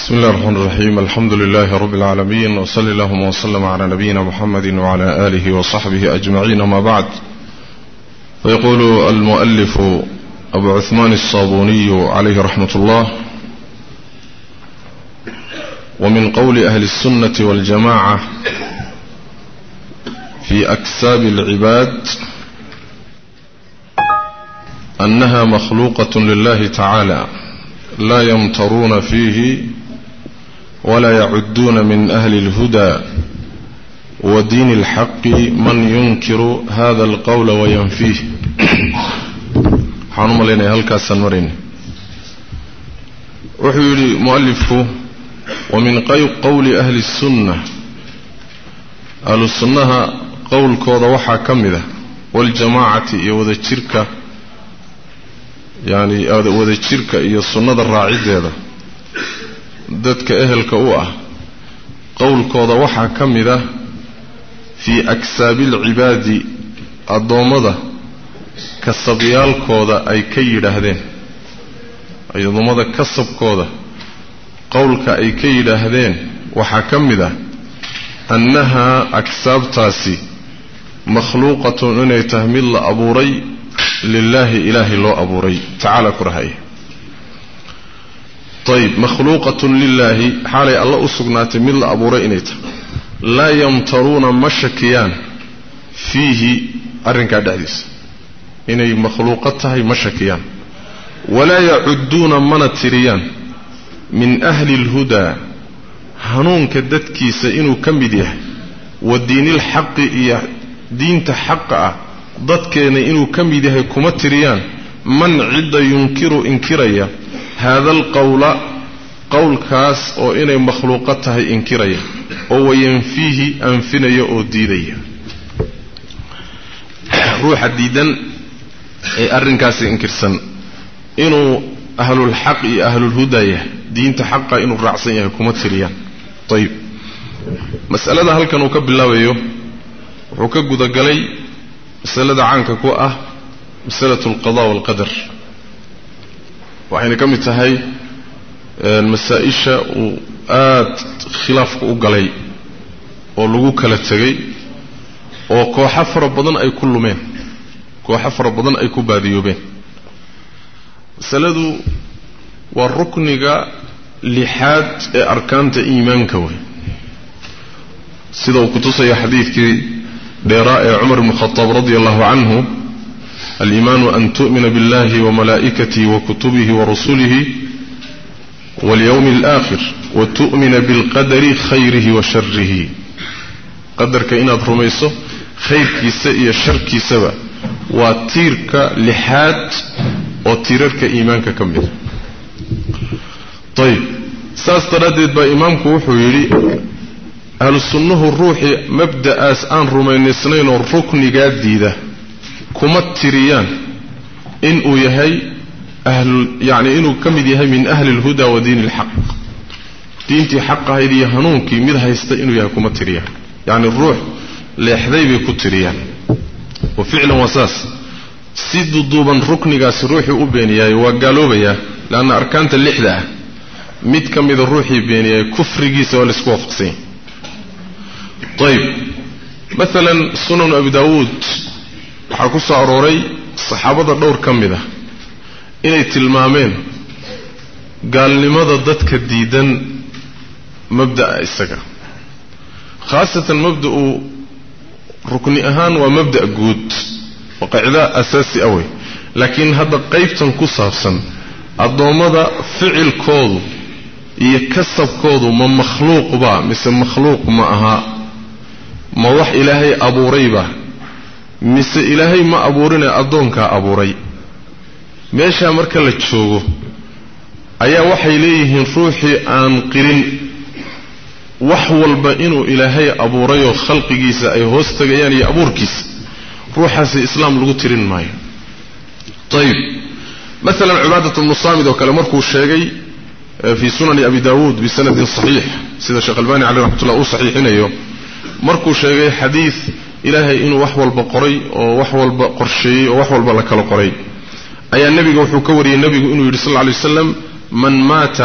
بسم الله الرحمن الرحيم. الحمد لله رب العالمين، وصلى اللهم وسلم على نبينا محمد وعلى آله وصحبه أجمعين. ما بعد، ويقول المؤلف أبو عثمان الصابوني عليه رحمة الله: ومن قول أهل السنة والجماعة في أكساب العباد أنها مخلوقة لله تعالى لا يمترون فيه ولا يعدون من أهل الهدى ودين الحق من ينكر هذا القول وينفيه. حانوم لنا هلكاسن مرين. وحيولي مؤلفه: ومن قول أهل السنة، أهل السنة قول كوضا وحا كمذا، والجماعة يوذا الشركة، يعني وذا الشركة هي السنة الراعية هذا dadka ehelka u ah qowlkooda waxa kamida fi aksaabil cibaadi adoomada kasabyaalkooda ay ka yiraahdeen adoomada kasabkooda qowlka ay ka yiraahdeen waxa kamida annaha aksaabtaasi makhluuqatun inay tahmil la abuuray lillahi ilahi loo abuuray ta'ala kurahay. طيب، مخلوقة لله حالي الله أسقنات من الأبوري إنيتا لا يمترون مشكيان فيه أرنكا داديس إني مخلوقتها مشكيان ولا يعدون منتريان من أهل الهدى هنون كدتكي سئنو كمبديه والدين الحق إياه دين تحقق ضدكين إنو كمبديه كمتريان من عد ينكر إنكريا هذا القول قول كاس أو إني مخلوقتها إنكرية أو ينفيه أنفنية أو ديدية روح الديدن أرن كاس إنكرسن إنو أهل الحق أهل الهداية دين تحقق إنو الرعصية كمتريان. طيب، مسألة هل كانوا كب الله ويو وكب دقلي مسألة عنك كوأه مسألة القضاء والقدر، وحين كمت هاي المسائشة وآد خلاف قلي ولغوك لتغي وكو حفر بدن أي كل مين كو حفر بدن أي كباديو بين سلدو والركنغ لحاد أركان إيمان كوي سيدو كتوسي حديث كي دراء عمر بن الخطاب رضي الله عنه: الإيمان أن تؤمن بالله وملائكته وكتبه ورسله واليوم الآخر وتؤمن بالقدر خيره وشره. قدر كإناد رميسه خير كيسا إيا شر كيسا وتيرك لحاد وتيرك إيمانك كمل. طيب، ساستردد بإمامك وحويري أهل السنة الروحي مبدأ آسان رمين سنين والركن قاد ده كمتريان إنه يهي أهل، يعني إنه كمد يهي من أهل الهدى ودين الحق دينتي حق هيدي هنونك مدها يستئنوا يهي كمتريان، يعني الروح ليحذيب كتريان. وفعلا وساس سيد ضوبا ركن قاس الروح أبينيا وقالوا بيا لأن أركانت اللحدة مد كمد الروح بينيا كفر جيسة والسكوفقسين. طيب، مثلا سنن أبي داود waxaa ku soo arooray saxaabada dhowr kamida inay tilmaameen gaalnimada dadka diidan mabda'a isaga, khaasatan mabda'u rukni ahaan waa mabda' guud oo qaacida asaasi ah, laakiin hadda qaybtan ku saabsan adoomada ficilkoodu iyo kasabkoodu ma makhluuq ba mise makhluuq ma aha, ma wax ilaahay abuurayba mise ilaahay ma abuurina adoonka abuuray. meesha marka la joogo ayaa waxay leeyihiin ruuxii aan qirin wax walba inuu ilaahay abuuray oo khalqigiisa ay hoos tagayaan iyo abuurkiisa, ruuxaasi islaam lagu tirin maayo. طيب، مثلا عبادة بن صامد وكلا مركو الشيغي في سنن أبي داود بسند صحيح، سيدة الشيخ الباني عليه رحمة الله صحيحين أيوه، مركو الشيغي حديث إلهي إنه وحوال بقري ووحوال بقرشي ووحوال بلكال قري. أي النبي وحكوري النبي إنه صلى الله عليه وسلم: من مات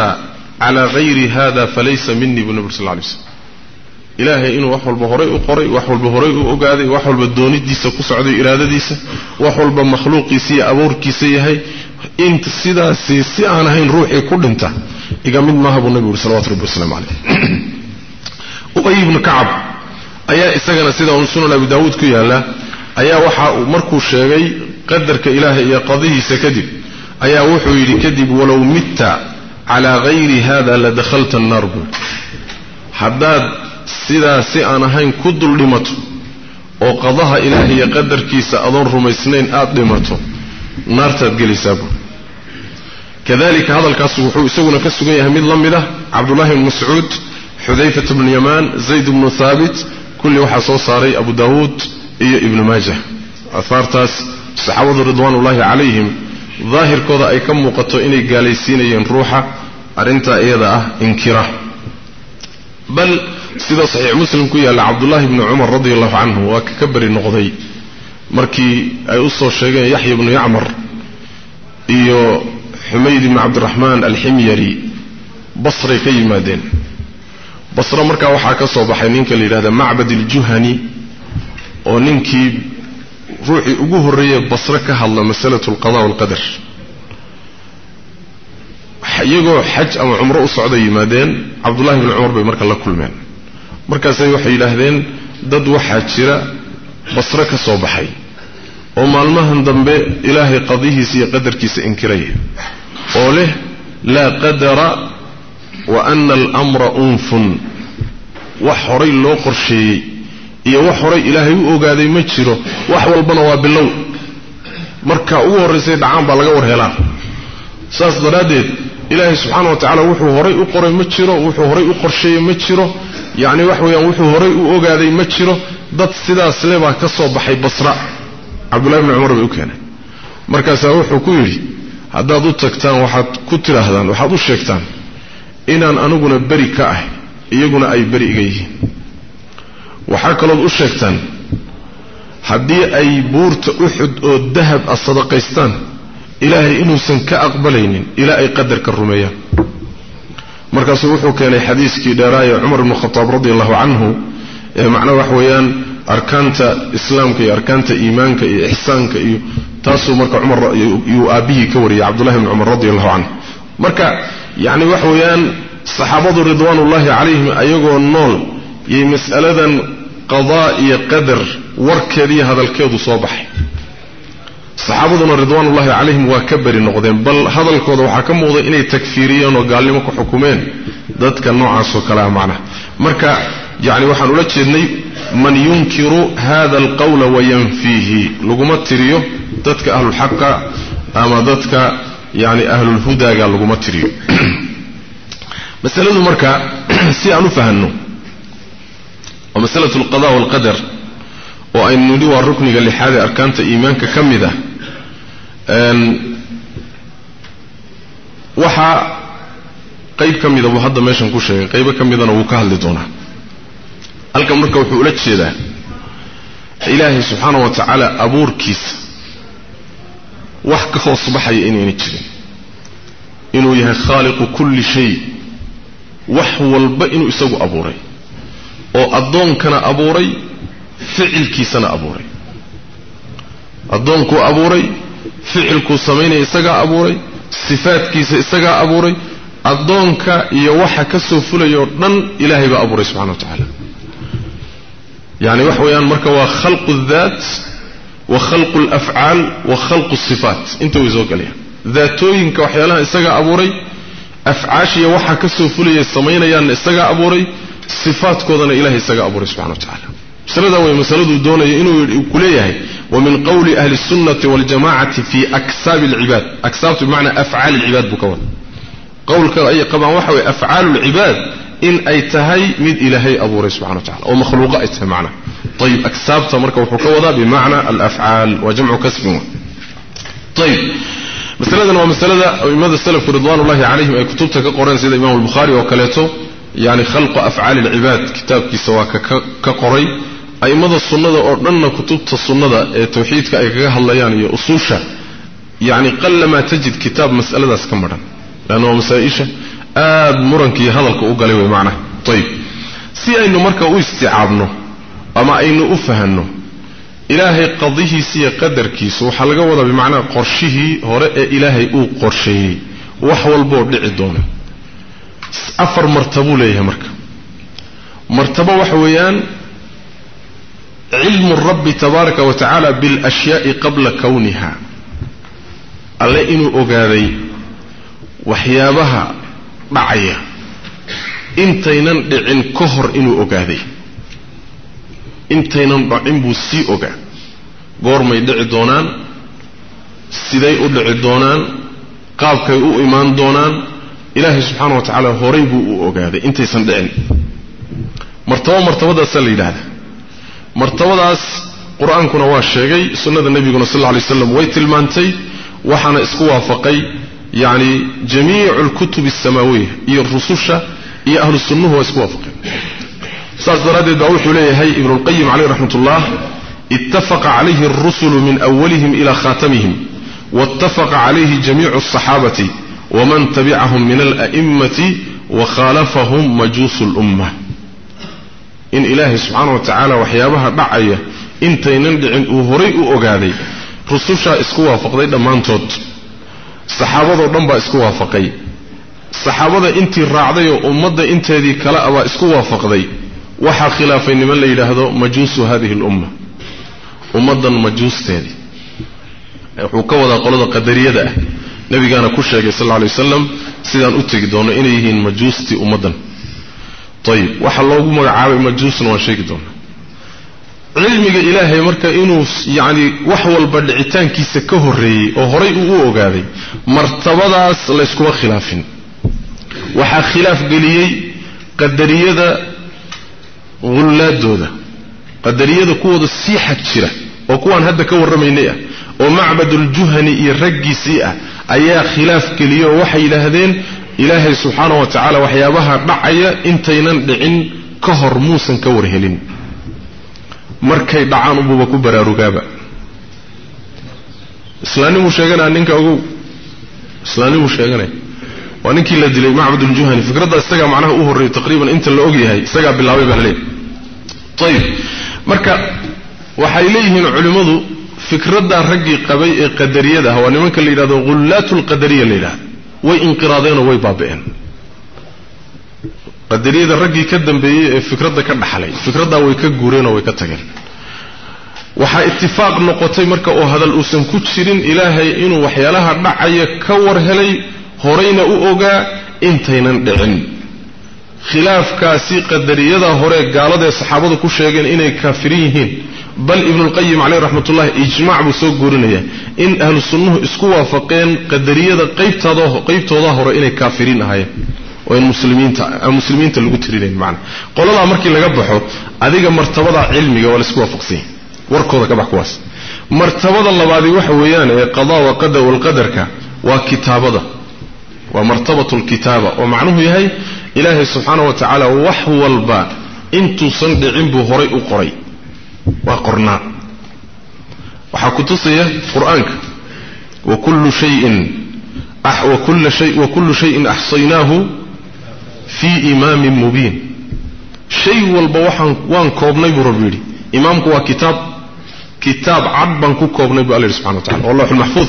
على غير هذا فليس مني بالنبي صلى الله عليه وسلم إلهي إنه وحول بهري أقري وحول بهري أقادي وحول بدوني ديسة كسعدي إرادة ديسة وحول بمخلوقي سي أبوركي سي هاي انت سيدا سي أنا هين روحي كل انت إقامين ما هب النبي صلى الله عليه وسلم عليه أبي بن كعب أيا إستغنى سيدا ونسونا أبي داود كيالا أيا وحا مركو الشيغي قدرك إلهي يا قضيه سكذب أيا وحو يلي كذب ولو مت على غير هذا لدخلت النار حداد سيدا سي أنا هين كدل لمتو وقضاها إلهي قدر كيسا أظن رميسنين لمتو نار تدقلي سابو كذلك هذا الكاس وحو يسونا كسوغي هميد لمده عبد الله بن مسعود حذيفة بن يمان زيد بن ثابت كل واحد صاري أبو داود ابن ماجه أثار تاس صحابة رضوان الله عليهم ظاهر كذا أي كم مقطع إني جالسين ينروحا أرنتا إيضا إنكره بل سيدا صحيح مسلم كويا لعبد الله بن عمر رضي الله عنه وككبر النقضي مركي أي أصو الشيخ يحيى بن يعمر إيو حميد بن عبد الرحمن الحميري بصري كيما دين بصرة مركا وحاكا صوبحي نينك اللي هذا معبد الجهني ونينكي روحي أقوه الرئي بصرة كهلا مسألة القضاء والقدر يقول حج أو عمره السعودية مادين عبد الله بن عمر بمركا الله كل من مركا سيوحي لهذين ضد واحد شراء بصرة كصوبحي وما المهن ضمبه إلهي قضيه سي قدر كيس إنكريه وله لا قدر وأن الأمر أنف وحري لو قرشي إيه وحري إلهي وقادي مجره وحوال بنوا باللو مركا أور رسيد عام بالغور هلا ساس دراديد إلهي سبحانه وتعالى وحو هري أقري مجره وحو هري أقرشي مجره يعني وحو هري وقادي مجره ضد سيدا سليبا كصوب بحي بصرة عبد الله بن عمر بيوكينا مركا ساوحو كويري هذا ضد تكتان وحد كتر أهدان وحد الشيكتان inaan anuguna bari ka ah iyaguna ay bari iga yihiin waxa kale oo u sheegtaan hadii ay buurta Uhud oo dahab sadaqaystaan ilaahay inuusan ka aqbalaynin ila ay qadarka rumeeyaan markaas wuxuu keenay xadiiskii dheeraaya Umar ibn Khattab radiyallahu anhu ee macna wax weeyaan arkaanta islaamka iyo arkaanta iimaanka iyo ihsaanka iyo taasoo marka Umar iyo aabihi ka wariyay Abdullah ibn Umar radiyallahu anhu marka يعني وحويان صحابة رضوان الله عليهم أيقوا النول مسألة قضاء قدر وركري هذا الكيد صباح صحابة رضوان الله عليهم وكبر النقدين بل هذا الكيد وحكم وضع إني تكفيريا وقال لهم حكومين ذات كان نوع عصو كلام معنا مركا يعني وحنقول لك من ينكر هذا القول وينفيه لقمت تريو ذاتك أهل الحق أما ذاتك يعني أهل الهدى قال لكم متريو مسألة مركا سيعنو فهنو ومسألة القضاء والقدر وأن ندوى الركن قال لحاذا أركانت إيمانك كم ذا وحا قيب كم ذا وحد ما يشنكو شيء قيب كم ذا نوكاه لدونا ألقى مركا وحولت شيء ذا إلهي سبحانه وتعالى أبور كيس wax ka hoos baxay inay jirin inuu yahay khaliqu kulli shay wax walba inuu isagu abuuray oo adoonkana abuuray ficilkiisana abuuray adoonku abuuray ficilku sameeyay isaga abuuray sifaadkiisa isaga abuuray adoonka iyo waxa ka soo fulayo dhan ilaahay ba abuuray subhanahu wa ta'ala yani wax weeyaan marka waa khalqu dhaat وخلق الأفعال وخلق الصفات انت ويزوج عليها ذاتوين كوحيالها إساقا أبوري أفعاشي وحا كسوفولي السمين يان إساقا أبوري صفات كودنا إلهي إساقا أبوري سبحانه وتعالى مسألة ومسألة دون إنه كليه ومن قول أهل السنة والجماعة في أكساب العباد أكساب بمعنى أفعال العباد بكون قول كأي قبع وحوي أفعال العباد إن أيتهي من إلهي أبوري سبحانه وتعالى ومخلوقات أيتها معنا طيب أكساب تمرك وحكوة بمعنى الأفعال وجمع كسب طيب مسألة ومسألة لماذا السلف رضوان الله عليهم أي كتبتك قرآن سيد الإمام البخاري وكالته يعني خلق أفعال العباد كتاب كسوا كقري أي ماذا السنة أردنا كتبت السنة توحيد كأيكاها الله يعني أصوشة يعني قل ما تجد كتاب مسألة اسكمرا لأنه مسائشة murankii hadalka u galay way macna tayib si aynu marka u isticaabno ama aynu u fahanno ilaahay qadihiisa iyo qadarkiisa waxa laga wadaa bimaana qorshihii hore ee ilaahay uu qorsheeyay wax walba oo dhici doona afar martabo leeyahay marka martabo waxa weeyaan علم الرب تبارك وتعالى بالأشياء قبل كونها الله إنه أقاذي وحيابها معايا انتينا دعين كهر إنه أقاذي انتينا دعين بوسي أقا قور ما يدعي دونان سيدي أدعي دونان قابك يؤ إيمان دونان إلهي سبحانه وتعالى هريبه أقاذي انتي سندعين مرتبة دا سلي هذا martabadaas quraanku waa sheegay sunnada nabiguna sallallahu alayhi wasallam way tilmaantay waxana isku waafaqay yaani jamii'ul kutub as-samawiyya iyo rususha iyo ahlu sunnuhu waa isku waafaqay saas daradeed baa wuxuu leeyahay ibn al-qayyim alayhi rahmatullah ittafaqa alayhi ar-rusulu min awwalihim ila khatamihim wattafaqa alayhi jamii'u as-sahabati wa man tabi'ahum min al-a'immati wa khalafahum majusul ummah in ilaahi subhanahu wa ta'ala waxyaabaha dhacaya intaynan dhicin uu horay u ogaaday rususha isku waafaqday dhamaantood saxaabada dhan baa isku waafaqay saxaabada intii raacday oo ummadda inteedii kala aba isku waafaqday waxa khilaafay niman la yiraahdo majuusu hadhihi al-umma ummadan majuusteedii wuxuu ka wada qolada qadariyada ah nabigana ku sheegay sallallahu alayhi wasallam sidaan u tagi doono inay yihiin majuusti ummadan طيب waxa loogu magacaabay majuusna waa sheegi doona cilmiga ilaahay marka inuu yaani wax walba dhicitaankiisa ka horeeyay oo horay uu ogaaday martabadaas la isku khilaafin waxa khilaaf galiyay qadariyada gulladooda qadariyada kuwada si xaq jira oo kuwan hadda ka warameynay oo macbadul juhani iyo raggiisii ayaa khilaaf galiyo waxay yiraahdeen ilaahay subhanahu wa ta'ala waxyaabaha dhacaya intaynan dhicin ka hor muusan ka warhelin markay dhacaan ububa ku baraarugaaba islaanimu sheegana ninka ugu islaanimu sheegana waa ninkii la dilay macbadul juhani fikradda isaga macnaha u horeeyay taqriiban inta la og yahay isaga bilaabay baa leeyahay tayib marka waxay leeyihiin culimadu fikradda ragii qabay ee qadariyada waa nimanka la yiraahdo ghullatul qadariyya la yiraahdo way inqiraadeen way baabeen qadariyada ragii ka dambeeyay ee fikradda ka dhaxlay fikradda way ka guureen oo way ka tageen waxa ittifaaq noqotay marka oo hadal uusan ku jirin ilaahay inuu waxyaalaha dhacaya ka war helay horeyna u ogaa intaynan dhicin khilaafkaasi qadariyada hore gaalada saxaabadu ku sheegeen inay kaafiriin yihiin bal ibn al-qayyim alayhi rahmatullah ijma' bu soo goorinaya in ahlu sunnuhu isku waafaqeen qadariyada qaybtooda hore inay kaafiriin ahaayeen oo in muslimiinta lagu tirinay macna qolada markii laga baxo adiga martabada cilmiga wala isku waafaqsan warkooda ka baxkuwaas martabada labaad waxa weeyaan ee qada wa qadar wal qadarka waa kitaabada waa martabatul kitaaba oo macnuhu yahay ilaahay subhanahu wa ta'ala wax walba intu san dhicin buu horay u qoray waa qornaa waxa ku tusaya quraanka wa kullu shay'in ahsaynahu fi imamin mubin shay walba waan koobnay buu rabbi imaamku waa kitaab cad baan ku koobnay buu Allah subhanahu wa ta'ala wallahu mahfuz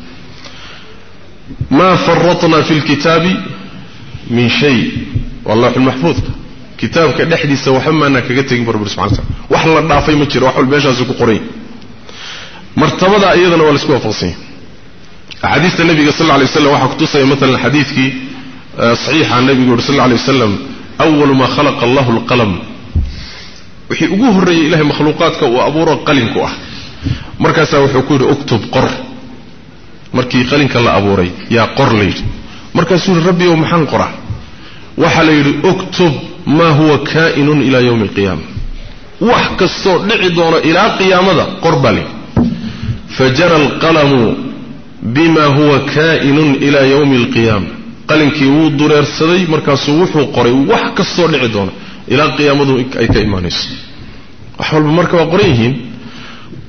ma farratna fil kitabi min shay wallahu mahfuz kitaabka dhaxdiisa waxa maana kaga tagin rabbi subhanahu wa ta'ala wax la dhaafay ma jiro wax walba meeshaas ku qoray martabada iyadana waa la isku waafaqsan حديث النبي صلى الله عليه وسلم waxa ku tusay مثلا حديثكي صحيح عن النبي صلى الله عليه وسلم أول ما خلق الله القلم وحي ugu horeeyay ilaahay makhluuqaadka oo abuuro qalinka ah markaas wuxuu ku yiri uktub qor markii qalinka la abuuray yaa qor leeyay markaas uu rabbi oo maxan qora waxa la yiri uktub ma huwa kaa'inun ila yawm al-qiyamah wax kasto dhici doona ila qiyaamada qor bali fajara al-qalamu bima huwa kaa'inun ila yawm al-qiyamah qalinkii wuu dureersaday markaas wuxuu qoray wax kasto dhici doona ila qiyaamadu ay ka iimaanayso wax walba marka waa qoran yihiin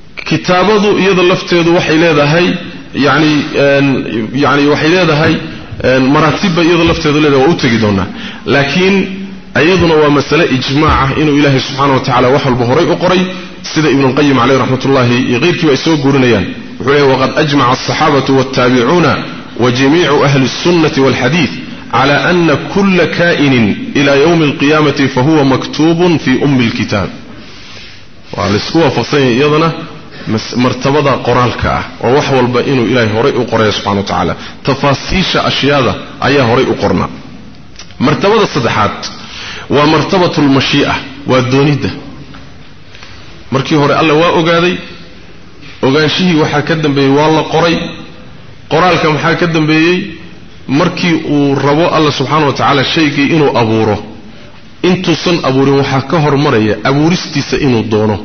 kitaabadu iyada lafteedu waxay leedahay yani waxay leedahay مراتب يض لفتيد لهدا waa u tagi doona laakiin ayaduna waa mas'ala ijmaac inuu Ilaahay subhanahu wa ta'ala wax walba horay u qoray sida ibn al-qayyim alayhi rahmatullahi iyo qeyrkii ay soo guurinayaan wuxuu leeyahay waqad ajma'a as-sahabatu wat-tabi'una wa jami'u ahli as-sunnah wal-hadith ala anna kull ka'in ila yawm al-qiyamati fa huwa maktubun fi al-kitab wa al-iswa fasay yadana martabada qoraalka ah oo wax walba inuu Ilaahay horay u qoray subhanahu wa ta'ala tafaasiisha ashyaada ayaa horay u qorna martabada saddexaad waa martabatul mashii'a waa doonida markii hore alla waa ogaaday ogaanshihii waxa ka dambeeyay waa la qoray qoraalka waxa ka dambeeyay markii uu rabo alla subhanahu wa ta'ala shaygii inuu abuuro intuusan abuurin waxa ka hormaraya abuuristiisa inuu doono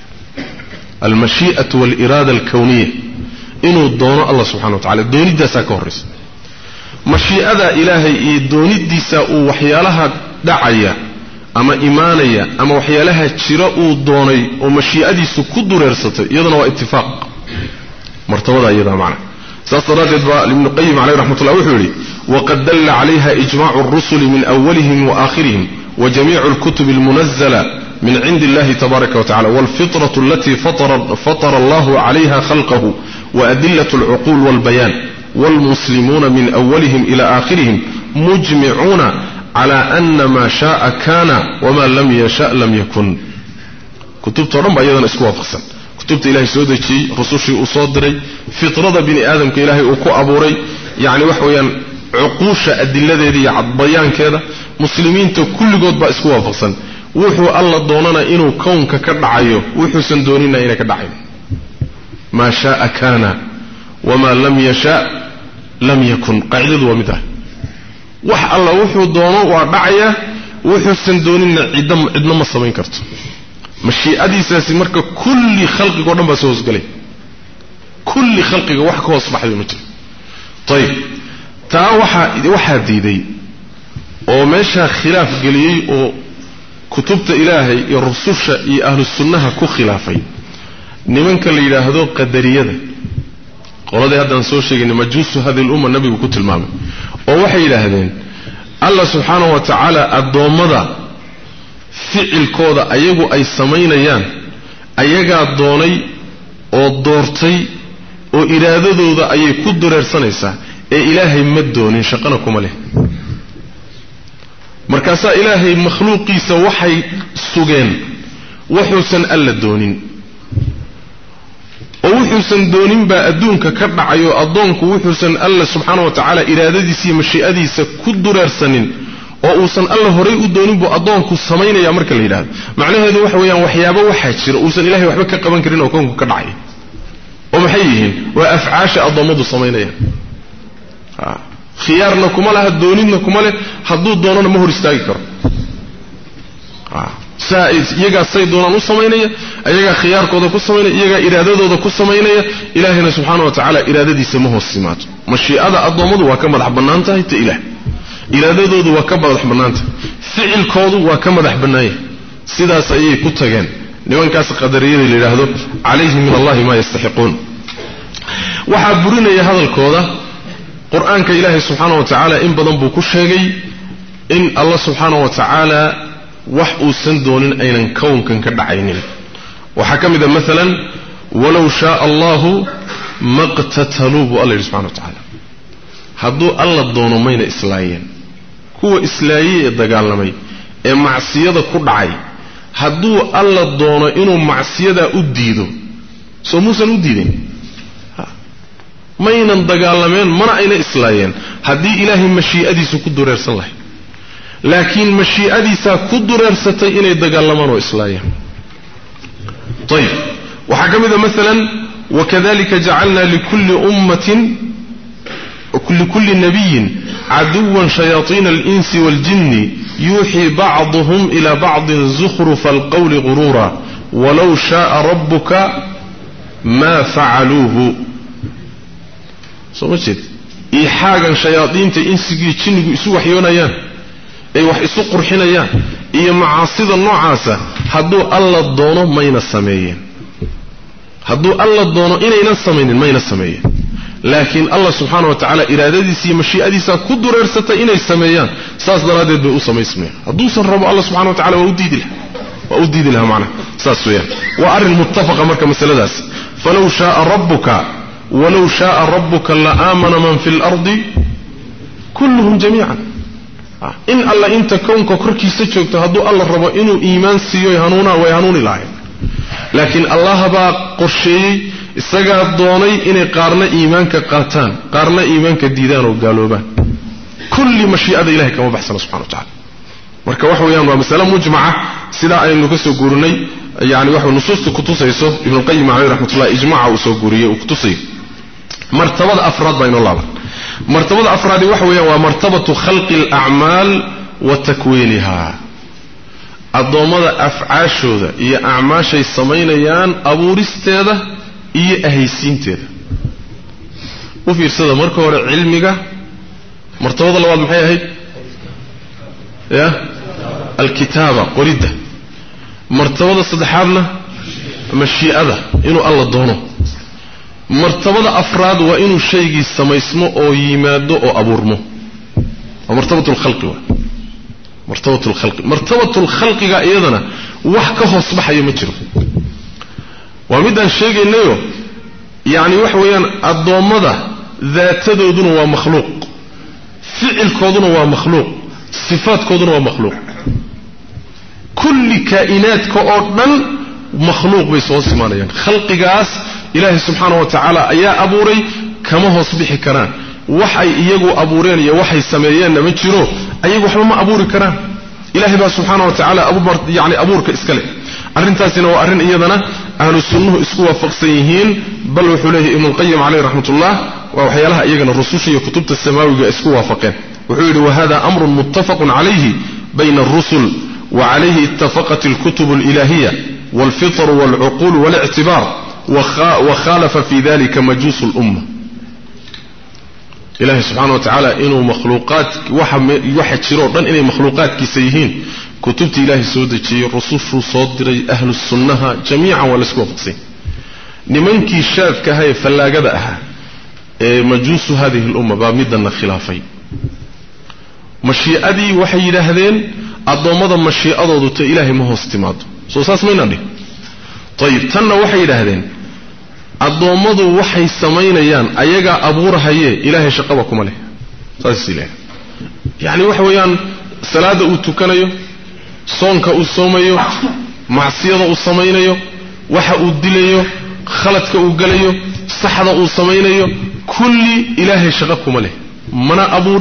المشيئة والإرادة الكونية إنه دونه الله سبحانه وتعالى دوني داسا كورس مشيئة إلهي دوني ديسا وحيالها دعية أما إيمانية أما وحيالها تشراء دوني ومشيئة ديسا كدر يرسطي يضنا واتفاق مرتبطة أيضا معنا سأصدرات لابن القيم عليه رحمة الله وحولي وقد دل عليها إجماع الرسل من أولهم وآخرهم وجميع الكتب المنزلة من عند الله تبارك وتعالى والفطرة التي فطر الله عليها خلقه وأدلة العقول والبيان والمسلمون من أولهم إلى آخرهم مجمعون على أن ما شاء كان وما لم يشاء لم يكن كتبت رمى أيضا اسكوا فقسا كتبت إلهي سودكي رسوشي أصادري فطرة بني آدم كإلهي أكو أبوري يعني وحويا عقوش أدلة ذي عضبيان كذا مسلمين كل قد بأسكوا فقسا wuxuu alla doonana inuu koonka ka dhacayo wuxuu san doonina inay ka dhacayo ma shaa kana wama lam yasha lam yakun qaa'idadu wamida wax alla wuxuu doono waa dhacaya wuxuu san doonina cidna ma samayn karto mashii'adiisaasi marka kulli khalqiga oo dhan baa soo galay kulli khalqiga wax ka hoos baxay ma jiro tayib taa waxa diiday oo meesha khilaaf galiyay oo كتبت إلهي الرسوش أهل السنة كخلافي نمن كان يلاهدو قدرية قال هذا نسوي شيء إن مجوس هذه الأمة النبي بكتل المام ووحي إلهدين الله سبحانه وتعالى الضومضة فعل كودا أيجو أي سمين يان أيجا الضوني أو الدورتي أو إرادة ذا أي كدر سنسة إلهي مدون شقنكم عليه markaasa ilaahay makhluuqiisa waxay sugeen wuxuusan alla doonin oo wuxuusan doonin baa adduunka ka dhacayo adoonku wuxuusan alla subhanahu wa ta'ala iraadadiisa iyo mashii'adiisa ku dureersanin oo uusan alla horay u doonin buu adoonku sameeynaya marka la yiraahdo macnaheedu waxa weeyaan waxyaabo waxa jira uusan ilaahay waxba ka qaban karin oo koonku ka dhacay oo maxay yihiin waa afcaasha adoomadu sameeynayaan خيارنا كماله دونينا كماله حدو دوننا ما هو استاغي كرو سائد يغا سيدونا نو سمينيا ايغا خياركودا كو سمينيا ايغا ارادادودا كو سمينيا الهنا سبحانه وتعالى ارادadiisa ma hoosimato mashii'ada adoomadu waa ka madax banaantahay ta ilaah iraadadoodu waa ka madax banaanta ficilkoodu waa ka madax banaaya sidaas ayay ku tageen nimankaas qadariyada leeyahay alayhi min allah ma yastahiqun waxa burinaya hadalkooda قرآن كإله سبحانه وتعالى إن بدن بوكو شيغي إن الله سبحانه وتعالى وحو سندون أين كون كان كدعينين وحكم إذا مثلا ولو شاء الله ما اقتتلوا بالله سبحانه وتعالى هدو الله دونو مين إسلايين كو إسلايي دقالمي معصية كدعي هدو الله دونو إنو معصية أديدو سو موسى أديدين ما يندقالمين من أين إسلايين هذه إلهي مشيئة كدر يرسل الله لكن مشيئة كدر يرسل إلى يدقالمين وإسلايين طيب وحكم إذا مثلا وكذلك جعلنا لكل أمة لكل نبي عدوا شياطين الإنس والجن يوحي بعضهم إلى بعض زخرف القول غرورا ولو شاء ربك ما فعلوه سمجد إيحاقا شياطين تإنسجي تشنجوا إسوا وحيونيان أي وح إسوا قرحينيان إيا معاصيد النوعاسة هدو الله الدونو مين السميين هدو الله الدونو إنا السميين مين السميين laakiin Allah subhanahu wa ta'ala iraadadiisa iyo mashii'adiisa ku dureersatay inay sameeyaan saas daraadeed bay u sameysmeen haduusan rabo Allah subhanahu wa ta'ala waa u diidi lahaa macna saas weeyaan wa arrin muttafaqa marka masaladaas falaw sha'a rabbuka la amana man fil ardi kulluhum jami'an in Allah inta koonka korkiisa joogto haduu Allah rabo inuu iimaan siiyo way hanuuni lahayn laakiin Allah baa qorsheeyay isaga doonay inay qaarna iimaanka qaataan qaarna iimaanka diidaan oo gaaloobaan kulli mashii'ada Ilaahay kama baxsana subhanahu wa ta'ala marka wax weeyaan waa mas'ala mujmaca sida aynu ka soo guurinay yaani wax nusuustu ku tusayso ibn qayyim alayhi rahmatullah ijmaaca uu soo guuriyay uu ku tusay martabada afraad baynu laaban martabada afraad wax weeyaan waa martabatu khalqi al-a'mal wa takwinaha adoomada afcaashooda iyo a'maashay sameeyaan abuuristeeda iyo ahaysiinteeda u fiirsada marka hore cilmiga martabada labaad maxay ahayd ya الكتابة قريدة مرتبة صدحابنا مشيئة إنه الله دونه مرتبة أفراد وإنه الشيء سميسمه أو يماده أو أبورمه ومرتبة الخلق مرتبة الخلق أيضا وحكه أصبح يمتره ومدى الشيء إنه يعني وحويا الضوامضة ذات دون ومخلوق فعل كودون ومخلوق صفات كودون ومخلوق كل كائنات كأردن مخلوق بيسوس ماليا خلق جاس إلهي سبحانه وتعالى أيا أبوري كما هو صبيح كران وحي يجو أبورين يا وحي سميان نمشيرو أيجو حما أبوري كران إلهي بقى سبحانه وتعالى يعني أبورك إسكالي أرن تاسنا وأرن إيادنا أهل السنة إسكوا فقسيهين بل وحوله ابن القيم عليه رحمة الله وحيالها إيجنا الرسوشي وكتبت السماوي إسكوا فقين وحوله وهذا أمر متفق عليه بين الرسل وعليه اتفقت الكتب الإلهية والفطر والعقول والاعتبار وخالف في ذلك مجوس الأمة إلهي سبحانه وتعالى إنه مخلوقات واحد شروط إنه مخلوقات كسيهين كتبت إلهي سودتي الرسول صادر أهل السنة جميعا والاسكوا فقسين نمنكي شاف كهي فلا قدأها مجوس هذه الأمة بامدنا خلافين مشيئدي وحي لهذين الضوامضة مشيئة إلهي ما هو استماد سوساس مين عندي طيب تنا وحي لهذين الضوامضة وحي سمين يان أيجا أبورها إلهي شقبكم عليه ساس إله يعني وحويان سلادة أوتوكنايو صونك أوسوميو معصية أوسمينيو وحا أودليو خلتك أوجليو صحة أوسمينيو كل إلهي شقبكم عليه منا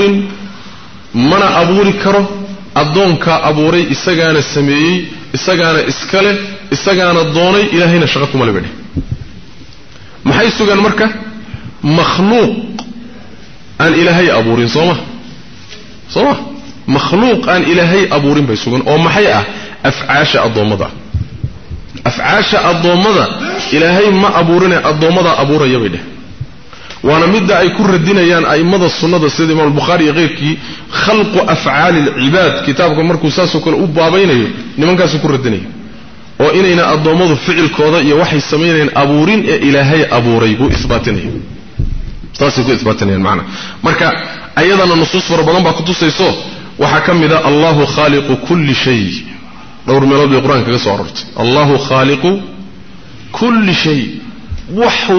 أبوري كرو أدونك أبوري إسجانا السميي إسجانا إسكاله إسجانا الضوني إلى هنا شغلكم على بدي ما حي سجان مركة مخلوق أن إلهي أبورين صوما مخلوق أن إلهي أبورين بيسجان أو ما حي أفعاش الضومضة إلهي ما أبورين الضومضة أبوري يبده وانا مدى اي كل الدينيان اي مدى السنة السيد امام البخاري غيرك خلق افعال العباد كتابكم مركو ساسو كل ابابينيو نمان كاسو كل الدينيان وإنينا الضوامض فعل كوضا يوحي السمين أبورين إلهي أبوريبو إثباتنه تاسيكو إثباتنه معنا مركا أيضا النصوص فربضان باكتو سيسو وحكم ذا الله خالق كل شيء دور ميلاد القرآن كيسو عررت الله خالق كل شيء وحو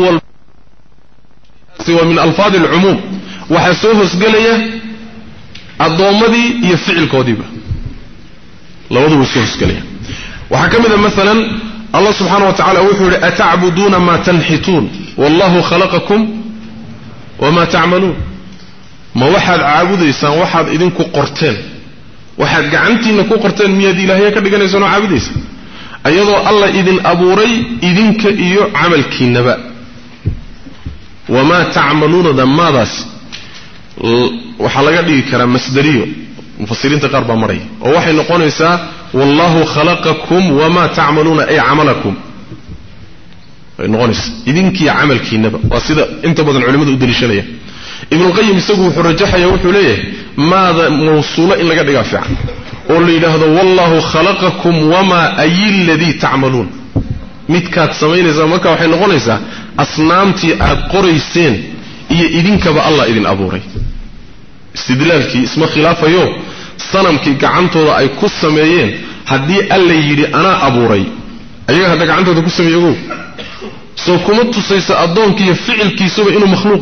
ومن ألفاظ العموم وحسوه سقلية الضوامضي يفعل كوديبا لوضو سوه سقلية وحكم ذا مثلا الله سبحانه وتعالى وحول أتعبدون ما تنحتون والله خلقكم وما تعملون ما واحد عابد إنسان واحد إذنكو قرتين واحد قعنتي إنكو قرتين ميادي إلهية كده إنسان عابد إنسان أيضا الله إذن أبوري إذنك إيو عملكي النبأ وما تعملون ذا ماذا وحلقة دي كرام مسدريو مفسرين تقرب مري ووحي نقول إنسان والله خلقكم وما تعملون أي عملكم نقول إذنك يا عملك النبأ وصيدا أنت بدل العلماء الدليشانية ابن القيم يسوي حرجحة يوحي ليه ماذا موصولة إلا قد يقافع قول لي هذا والله خلقكم وما أي الذي تعملون متكات سمين إذا مكا وحي نقول إنسان أصنامتي أقريسين iyo idinkaba Allah idin abuuray istidlaalkii isma khilaafayo sanamkii gacantooda ay ku sameeyeen haddii alla yidhi anaa abuuray ayaga hadda gacantooda ku sameeyo soo kuma tusaysa addoonkiiyo ficilkiisuba inuu makhluuq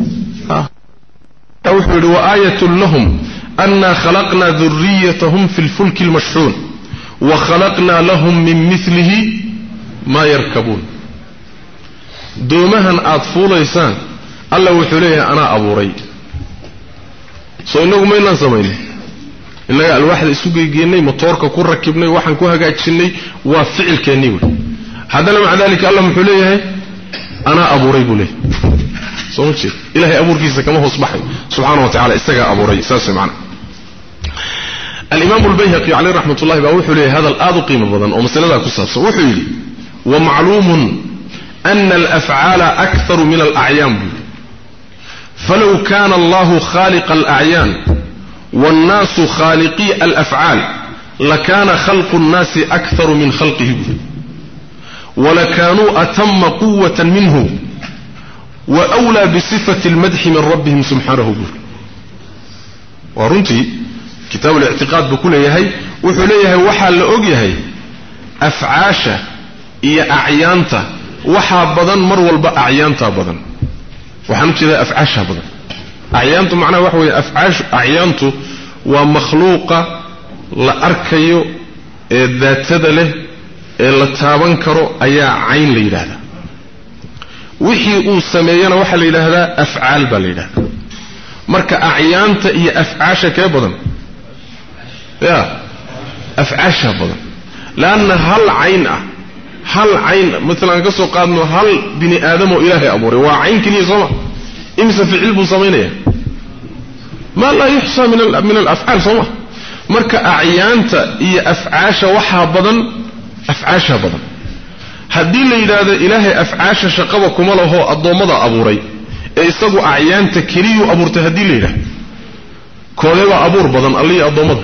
yahay wuxuu yidhi wa aayatun lahum anna khalaqnaa durriyatahum fi lfulki almashxuun wa khalaqnaa lahum min milihi maa yarkabuun doomahan aad fuulaysaan alla wuxuu leeyahay anaa abuuray soo inagu maynaan samaynin inaga alwaaxda isu geegeennay motoorka ku rakibnay waxaan ku hagaajinay waa ficilkeennii wey haddana maca dalika alla muxuu leeyahay anaa abuuray buu leeyahay soo ma jeed ilaahay abuurkiisa kama hoos baxay subxaana wa tacala isagaa abuuray saas wey macana الإمام البيهقي عليه رحمة الله بأوحوا له هذا الآذ قيمة بضن ومسألة كسابس وحوا لي ومعلوم أن الأفعال أكثر من الأعيان فلو كان الله خالق الأعيان والناس خالقي الأفعال لكان خلق الناس أكثر من خلقه ولكانوا أتم قوة منه وأولى بصفة المدح من ربهم سبحانه ورنتي كتاب الاعتقاد بكل يهي وحليه وحا لأوجيهي أفعاشة إيا أعيانتا وحا بدن مرول بأعيانتا بدن وحنمت إذا أفعاشها بدن أعيانتو معناه وحوي أفعاش أعيانتو ومخلوقة لأركيو ذات له لتابنكرو أيا عين ليلة وحي سمينا وحا ليلة أفعال بليلة مركا أعيانتا إيا أفعاشة كبدن يا أفعاشها بدن لأن هل عين مثلا قصوا قادنوا هل بني آدم وإلهي أبوري وعين كني صمع إمسا في علبه صمينيه ما لا يحصى من الأفعال صمع مركا أعيانتا إيا أفعاشها وحا بدن أفعاشها بدن هدي لي إلهي أفعاشها شقوكم الله هو الضومضة أبوري إيستقوا أعيانتا كريو أبورتا هدي لي كوليوا أبور بدن اللي الضومضة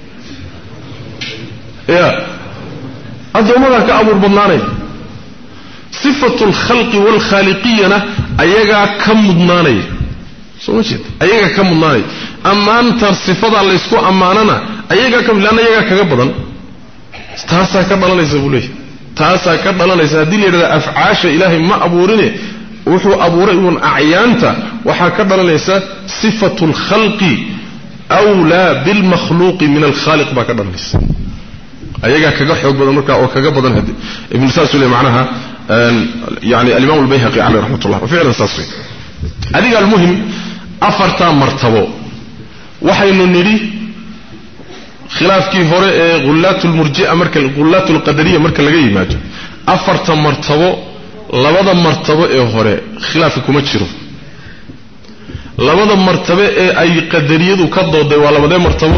يا الضومضة كأبور بدناني صفة الخلق والخالقية أيجا كم مدناني سمعت أيجا كم مدناني أما أنت صفة الله يسكو أماننا أيجا كم لأن أيجا كجبدن تاسا كبلا ليس بوليه تاسا كبلا ليس هدي لي أفعاش إلهي ما أبورني وحو أبوري أعيانتا وحا كبلا ليس صفة الخلق أولى بالمخلوق من الخالق ما كبلا ليس أيجا كجحود بدن مركا أو كجبدن هدي ابن ساسولي معناها يعني الإمام البيهقي عليه رحمة الله وفعلا ساسولي هذه المهم أفرتا مرتبو وحين نري خلاف كي هوري غلات المرجئة مركا غلات القدرية مركا لغاية ماجا أفرتا مرتبو لبدا مرتبو هوري خلافكم تشرف لبدا مرتبو أي قدرية وكدو دي ولبدا مرتبو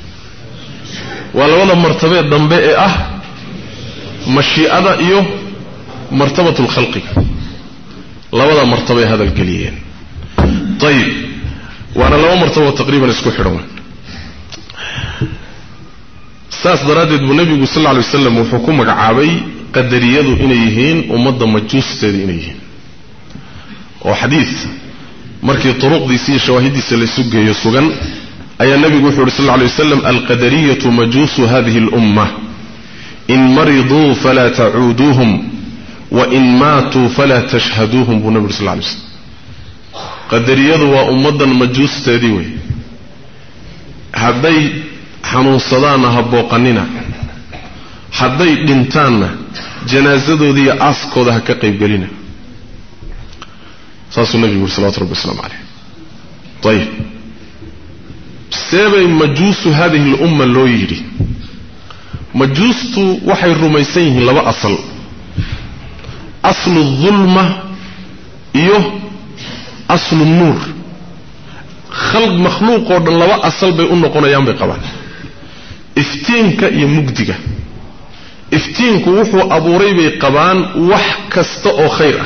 ولبدا مرتبو دنباء مشيئة إيو مرتبة الخلق لبدا مرتبة هذا القليين طيب وانا لو مرتبة تقريبا اسكو حرمان ساس درادد بالنبي صلى الله عليه وسلم وحكومة عابي قدريادو إنيهين ومضى مجوس تادي إنيهين وحديث مركي طرق دي سي شواهد دي سلسوك يسوغن أي النبي صلى الله عليه وسلم القدرية مجوس هذه الأمة إن مرضوا فلا تعودوهم وإن ماتوا فلا تشهدوهم بالنبي صلى الله عليه وسلم قدريادو وأمضى مجوس تاديوي هذي حنون صدانا هبوقننا هذي دنتانا جنازة دي أسكو ده كقيب قلنا صلى النبي صلى الله عليه وسلم عليه طيب سيبا مجوس هذه الأمة اللو يجري مجوستو وحي الرميسين لما أصل الظلمة إيوه أصل النور خلق مخلوق ودن لما أصل بيقولنا قنيان بقبان افتينك يمجدك افتينك وحو أبو ريبي قبان وحكستأو خيره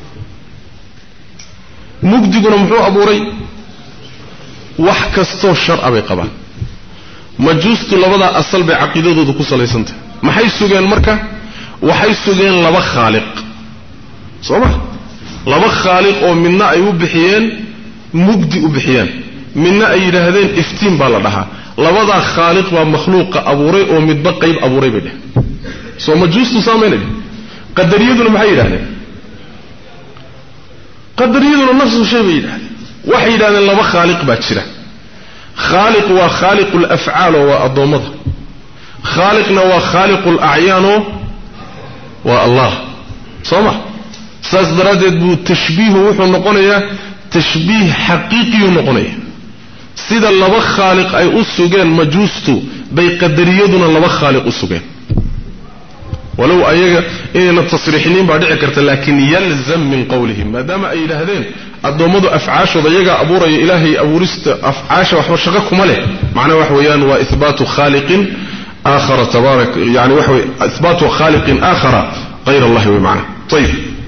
مجدقنا محو أبو ري وحكستأو الشرع بقبان مجوست لبدا أصل بعقيدة دكو صليسنت ما حيث جين مركة وحيث جين لبا خالق صباح laba khaaliq oo midna ay u bixiyeen mugdi u bixiyeen midna ay yiraahdeen iftiin baa la dhahaa labada khaaliq waa makhluuqa abuuray oo midba qayb abuuray bay soo majuustu saameynay qadariyaduna maxay yiraahdeen qadariyaduna nafsu shay bay yiraahdeen waxay yiraahdeen laba khaaliq baa jira خالق وخالق الأفعال وأضمض خالقنا وخالق الأعيان والله صمح سأصدرت تشبيه وحو نقنية تشبيه حقيقي نقنية سيدا لبا خالق أي أسوغين مجوستو بي قدريدنا لبا خالق أسوغين ولو أيها إننا التصريحين بعد عكرت لكن يلزم من قولهم ما دام أي لهذين الضمض أفعاش وضيقى أبوري إلهي أبورست أفعاش وحوشقكم عليه معنى وحويان وإثبات خالق آخر تبارك يعني وحوي إثبات خالق آخر غير الله ومعنى طيب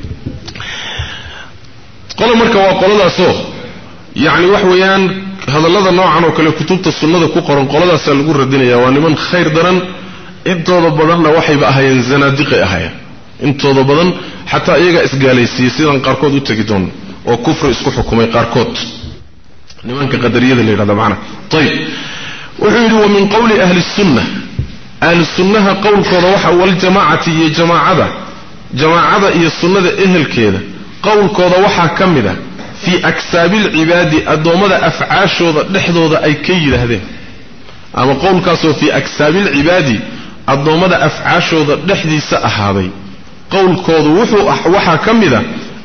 قال مركا وقال الله سوء يعني وحويان هذا الله نوعا وكل كتب السنة كقرن قال الله سألقوا الدنيا وأن من خير درن intooda badanna waxay ba ahayeen zanaadiqay ahayeen intooda badan xataa iyaga isgaalaysiiyay sidan qaarkood u tagi doon oo kufri isku xukumay qaarkood nimanka qadariyada la yiraahdo macna tayib wuxuu yiri wa min qawli ahli sunnah qawlkooda waxa wal jamaacati iyo jamaacada iyo sunnada ehelkeeda qawlkooda waxa kamida fi aksaabil ibadi adoomada afcaashooda dhexdooda ay ka yiraahdeen ama qawlkaas oo fi aksaabil ibadi adoomada afcaashooda dhexdiisa ahaaday qowlkoodu wuxuu waxa kamida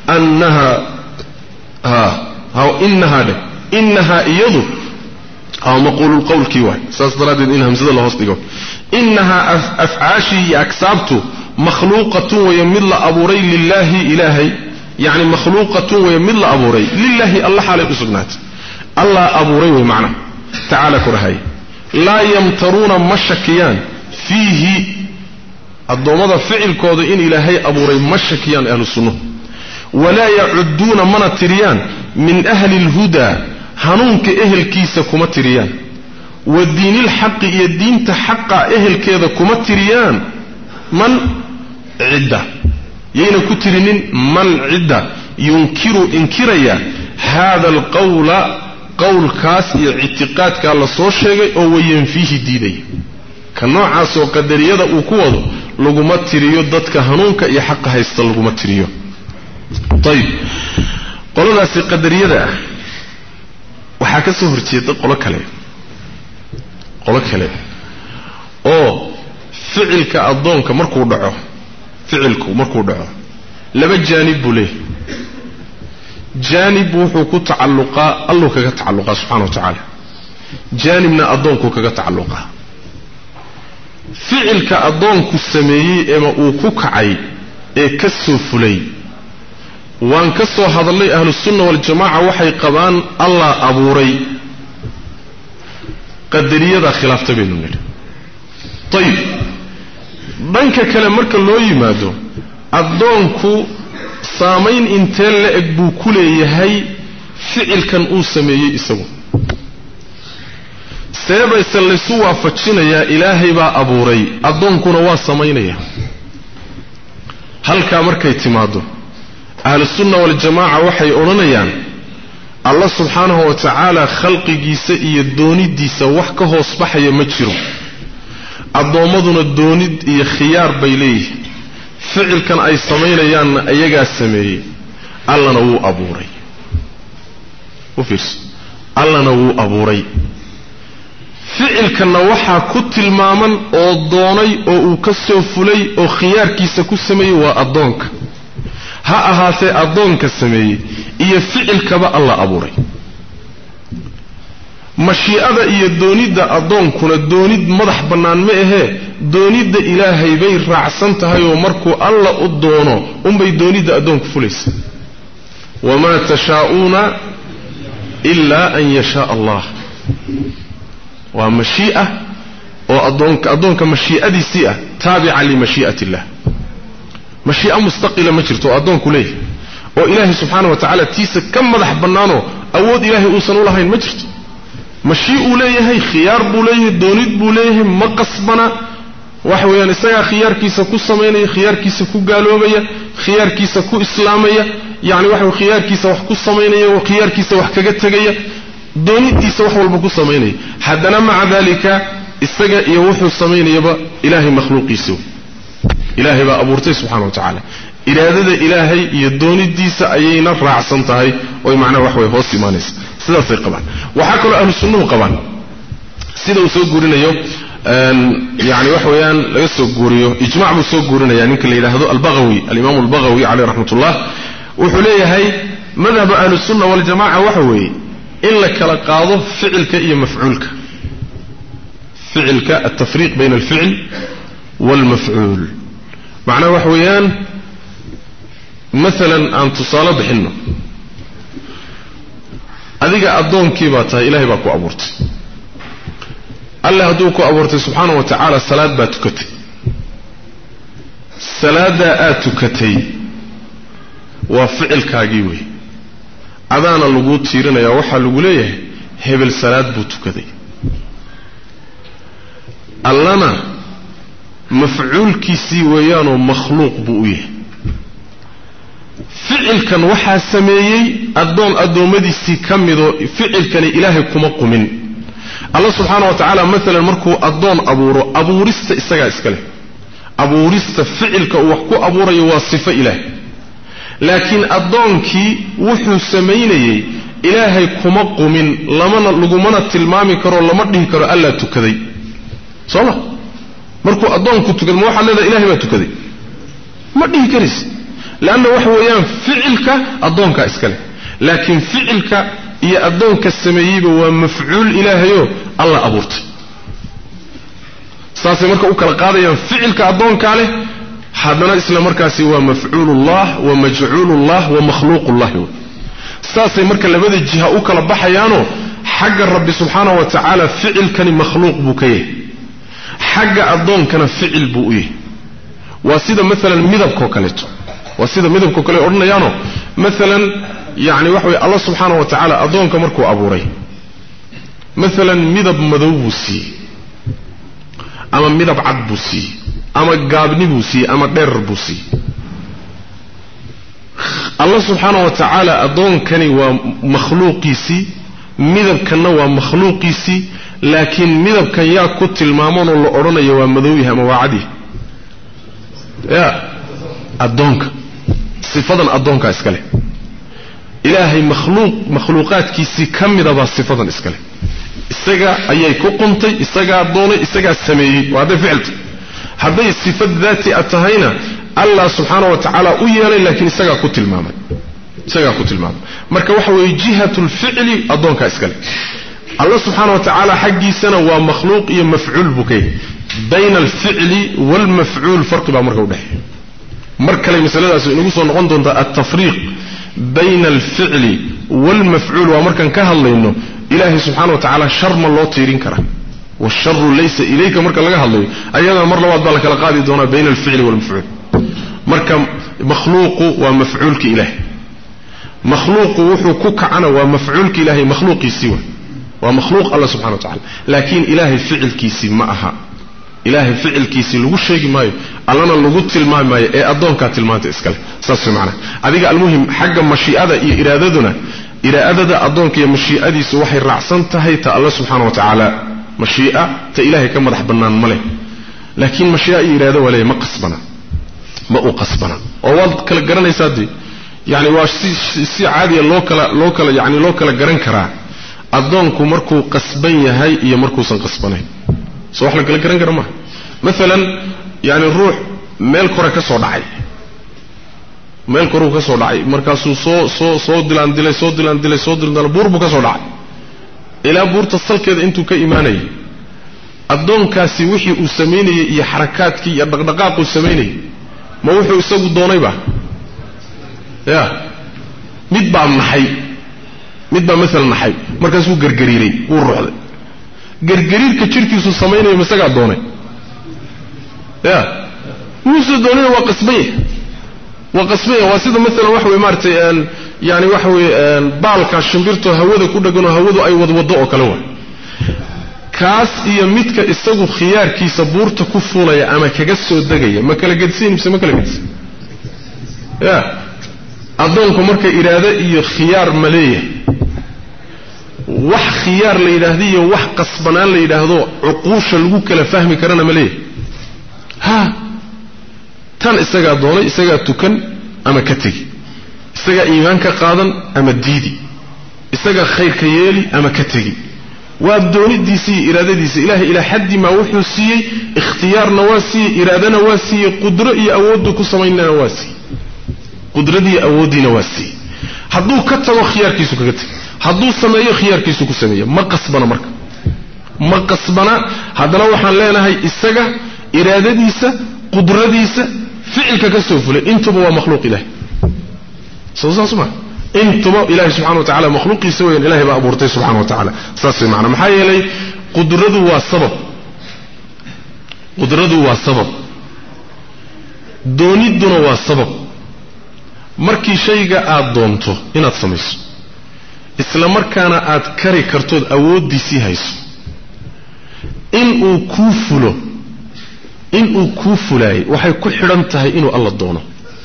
innaha iyadu aw maqulul qawlki wa saasdaraadin in hamsada la hoos dhigo innaha afcaashi aksabtu makhluqatun wa yamilla aburay lillahi ilahi yani makhluqatun wa yamilla aburay lillahi allah halay usugnat allah aburay wa macna ta'ala kurahay la yamtaruna mashakiyan fihi الضمضة فعل كود إن إلهي أبوري مشكيان أهل السنة ولا يعدون من تريان من أهل الهدى هنونك أهل كيسة كما تريان والدين الحق يدين تحق أهل كذا كما تريان من عدة يين كترين من عدة ينكر إنكريا هذا القول قول كاس اعتقاد كالله صوشيغي أو ينفيه ديدي كنوع سو قدريده او كوودو لغما تريو ددك هنونka iyo xaq haysta laguma tiriyo طيب qoladaas qadariyada waxa ka soo horjeeda qolo kale oo ficilka adoonka markuu dhaco laba jaanib bule jaanib wuxuu ku tacalluqa Allah kaga tacalluqa subhanahu wa ta'ala jaanibna adoonku kaga tacalluqa ficilka adoonku sameeyay ama uu ku kacay ee ka soo fulay waan ka soo hadalay ahlus sunna wal jamaa waxay qabaan Allah abuuray qadariyada khilaafta beenuunid tayib banka kale marka loo yimaado adoonku saameyn intee la eg buu ku leeyahay ficilkan uu sameeyay isagu سيبايس اللي سوى فتشنا إلهي با أبوري أدونكونا واسمينيا هل كامركي تمادو أهل السنة والجماعة وحي أولانيان الله سبحانه وتعالى خلق جيسا يدوني ديسا وحكه اصبح يمجرو الضومضنا الدوني يخيار بيليه فعل كان أي سمينيان أيقا سمي الله نوو أبوري وفيس الله نوو أبوري فعل كان وحا كتل مامن او دوني او كسو فلي او خيار كيسا كسمي وادونك ها اهاسي ادونك سمي اي فعل كبا الله ابوري مشيئة اي دونيد ادونكونا دونيد مدح بنان مئه دونيد الهي بي رعسانتها ومركو الله ادونو بي دونيد ادونك فليس وما تشاءون الا ان يشاء الله ومشيئة وأدونك مشيئة دي سيئة تابعة لمشيئة الله مشيئة مستقلة مجرد وأدونك ليه وإلهي سبحانه وتعالى تيسا كم مدح بنانو أود إلهي أوصنوا لها المجرد مشيئة ليه خيار بوليه دونيد بوليه مقصبنا وحوى نسايا خيار كيسا كو سميني خيار كيسا كو قالوبية خيار كيسا كو إسلامية يعني waxa khiyaarkiisa wax ku sameeynaya oo khiyaarkiisa wax kaga tagaya doonidiisa wax walba ku sameeynaya hadana maca dalika isaga iyo wuxuu sameeynayaba ilaahay makhluuqiisu ilaahay baa abuurtay subhanahu wa ta'ala iraadada ilaahay iyo doonidiisa ayayna raacsan tahay oo macnaha wax way hoos iimaanaysa sidaas ay qabaan waxa kale ahlu sunnah qabaan sida uu soo guurinayo يعني وحويان لا يسوغوريو اجماع مسوغورنا يعني ninka la yiraahdo al-Baghawi al-Imam al-Baghawi alayhi rahmatullah wuxuu leeyahay madhab ahlu sunnah wal jamaa waxa weey in la kala qaado ficilka iyo mafcuulka ficilka at-tafriq bayna al-fi'l wal maf'ul macna waxweeyaan مثلا an tusala bixino adiga adoonkii baa tahay ilaahay baa ku abuurtay الله هدوك أبورتي سبحانه وتعالى صلاة باتكتي صلاة آتكتي وفعل كاجيوي أذان اللقود تيرنا يا وحى اللقوليه هبل صلاة باتكتي اللنا مفعول كيسي ويانو مخلوق بويه فعل كان وحى سميي أدون مدي سي كمدو فعل كان إلهي كمقمن الله سبحانه وتعالى مثلا مركو أدون أبورست إساقا إسكاله أبورست فعلك وحكو أبوري واصفة إله لكن أدونك وحو سميني إلهي كمق من لغمنا التلمامي كرو لمرده كرو ألا تكذي صلى مركو أدونك تكذي موحى لذا إلهي ما تكذي مرده كريس لأنه وحو يان فعلك أدونك إسكاله لكن فعلك iyo adoonka sameeyay waa mafcuul ilaahayo Allah abuurtay saasay marka u kala qaadayaan ficilka adoonka leh hadana isla markaasi waa mafcuulullah wa maj'uulullah wa makhluuqullah saasay marka labada jiha u kala baxayaano xagga rabbi subhanahu wa ta'ala ficilkani makhluuq buu ka yahay xagga adoonkana ficil buu u yahay waa sida mesela midabka kaleeto waa sida midabka kale oranayaano mesela يعني وحوي الله سبحانه وتعالى أدونك مركو أبوري مثلا مذب مذوبوسي أما مذب عدبوسي أما قابنبوسي أما دربوسي الله سبحانه وتعالى أدونكني ومخلوقيسي مذب كان ومخلوقيسي لكن مذب كان يأكد المامون اللي أرونا يوى مذويها مواعدي يا أدونك صفة أدونك أسكالي إلهي مخلوقات كيسي كم ذا صفة إسكاله إستجا أي كقنطي إستجا دوني إستجا السمي وهذا فعلت هذه الصفات ذاتي أتهينا الله سبحانه وتعالى أيالي لكن إستجا قتل ماما إستجا قتل ماما مركا وحوي جهة الفعل أدونك إسكاله الله سبحانه وتعالى حقي سنة ومخلوق مفعول بكي بين الفعل والمفعول فرق بقى مركا وده مركا لي مثلا نقول نقول التفريق بين الفعل والمفعول ومركن كهلينو إلهي سبحانه وتعالى شر ما الله تيرين كره والشر ليس إليك مركن لغا هلي أيضا مر لواد بالك لقادي دونا بين الفعل والمفعول مركن مخلوق ومفعول كإلهي مخلوق وحو كعنا ومفعول كإلهي مخلوق يسوى ومخلوق الله سبحانه وتعالى لكن إلهي فعل كيسي معها إلهي فعل كيسي لغو الشيء ماي ألنا لغو تلماي ماي إيه أدونك تلمات إسكال ساسي معنا هذيك المهم حق مشيئة إرادتنا إرادة أدونك يا مشيئة سوحي الرعسان تهيت الله سبحانه وتعالى مشيئة تإلهي كما رح بنان ملي لكن مشيئة إرادة ولا ما قصبنا ما قصبنا أول كلا جرنا يسادي يعني واش سي عادي لوكلا يعني لوكلا جرن كرا أدونك مركو قصبين هاي يا مركو سنقصبنين صح لك الكلام كرمه مثلا يعني الروح ميل كره كسو دحاي ميل كره كسو دحاي markaas soo dilaan buurbu ka soo dhacay ila buurta salkeeda intuu ka iimaanay adoonkaasi wixii uu sameeyay iyo xarakaadkii iyo dhaqdhaqaaq uu sameeyay ma wuxuu isagu doonayba ya mid baa mesela naxay markaas uu gargariiray uu ruuxday gargariirka jirkiisu sameeyay masaga doonay ya muuse doonay waa qasbay sida mesela wax way maartay yani wax way baalka shimbirto hawada ku dhagan oo hawadu ay wadwado oo kale waa kaas iyo midka isagu khiyaarkiisa buurta ku fuulaya ama kaga soo dagaya ma kala gadsiin mise ma kala gadsiin ya addoonku marka iraado iyo khiyaar ma leeyahay wax khiyaar la yidhaahdo iyo wax qasbanaan la yidhaahdo cuquusha lagu kala fahmi karana ma leeyahay ha tan isagaa doonay isagaa tukan ama ka tegi isagaa iimaanka qaadan ama diidi isagaa khayrka yeeli ama ka tegi waa doonidiisii iyo iraadadiisa ilaahay ilaa xaddi maa wuxuu siiyey ikhtiyaarna waa siiyey iraadana waa siiyey qudro iyo awooddu ku samaynana waa siiyey qudradii awooddiina waa siiyey hadduu ka tago khiyaarkiisu kaga tegi hadduu sameeyo khiyaarkiisu ku sameeyo ma qasbana marka ma qasbana haddana waxaan leenahay isaga iraadadiisa qudradiisa ficilka ka soo fulay intuba waa makhluuq ilaah soo saas ma intuba ilaahay subxaanahu wa ta'ala makhluuqiisa weeyaan ilaahay baa abuurtay subxaanahu wa ta'ala saas macna maxaa yeelay qudradu waa sabab dooniduna waa sabab markii shayga aad doonto inaad samayso isla markaana aad kari kartood awooddiisii hayso inuu kuu fulaayay waxay ku xidhan tahay inuu alla doono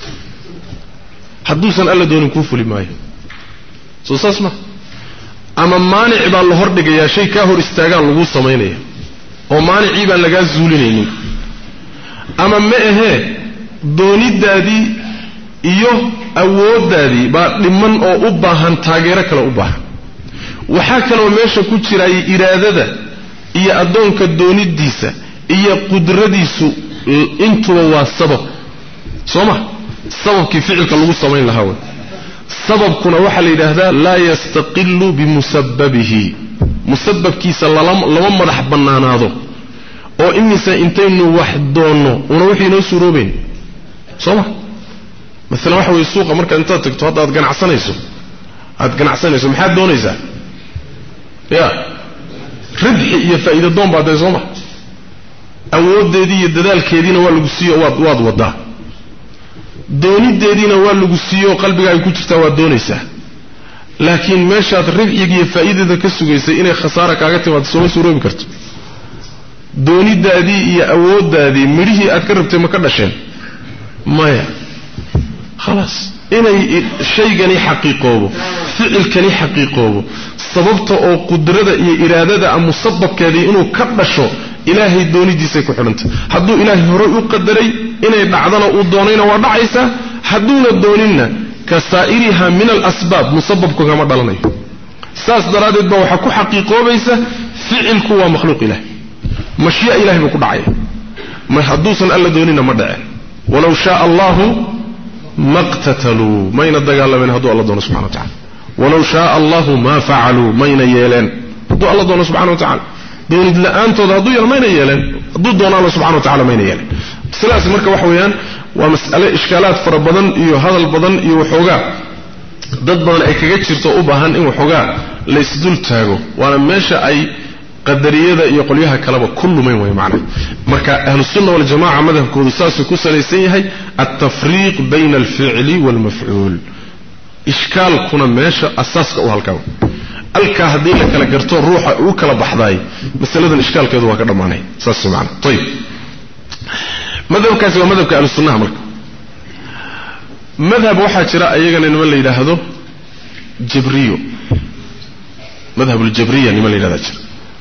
hadduusan alla doonin kuu fuli maayo soo saas ma ama maanic baa la hordhigayaa shay kaa hor istaagaan lagu samaynaya oo maanicii baan lagaa zuulinaynin ama ma ahee doonidaadii iyo awooddaadii baa dhiman oo u baahan taageero kale u baahan waxaa kaloo meesha ku jiraayay iraadada iyo addoonka doonidiisa iyo qudradiisu intuba waa sabab soo ma sababkii ficilka lagu samayn lahaa way sababkuna waxaa la yidhaahdaa laa yastaqilu bimusabbabihi musabbabkiisa lama madax bannaanaado oo imise intaynu wax doonno una wixii inoo suuroobayn soo ma مثلا waxa way suuqa marka inta tagto hadda aad ganacsanayso maxaad doonaysaa ya ribxi iyo faa'iido doon baad soo ma awoodeedii iyo dadaalkeediina waa lagu siiyo waad wadaa doonideediina waa lagu siiyo qalbigaaga ku jirtaa waa doonaysaa laakiin meeshaad ribxiga iyo faa'iidada ka sugaysay inay khasaara kaaga timaado soo suuroobi karto doonidaadii iyo awooddaadii midhihii aad ka rabtay ma ka dhasheen maya خلاص inay shaygani xaqiiqoobo ficilkani xaqiiqoobo sababta oo qudrada iyo iraadada ama musabbabkeedii inuu ka dhasho ilaahay doonidiisa ku xidhanta hadduu ilaahay hore u qadaray inay dhacdana uu doonayna waa dhacaysa hadduuna dooninna kasaa'iriha min al-asbab musabbabku kama dhalanayo saas daraadeed baa waxa ku xaqiiqoobaysa ficilku waa makhluuq ilaah mashii'a ilaahay buu ku dhacay ma hadduusan alla doonina ma dhaceen walaw shaa allahu ما اقتتلوا مين الدجال هدو الله دونه سبحانه وتعالى ولو شاء الله ما فعلوا مين يلين هدو الله دونه سبحانه وتعالى دون لا أنت هدو مين يلين هدو دون الله سبحانه وتعالى مين يلين سلاس مركب وحويان ومسألة إشكالات فربضن إيو هذا البضن إيو حوجا ضد بدن أي كجت شرطة أباهن إيو حوجا ليس دول تاجو وأنا ماشى أي قدرية يقوليها كلام كل ما هو معنى مركا أهل السنة والجماعة مذهب كودساس كوسليسيه التفريق بين الفعل والمفعول إشكال كنا ماشى أساس أو هالكون الكهدي لك لقرتون روح وكلا بحضاي مثل هذا الإشكال كذا وكذا معناه أساس معنى طيب مذهب كاسي ومذهب كأهل السنة مركا مذهب واحد شراء يجنا نملي إلى هذا جبريو مذهب الجبرية نملي إلى هذا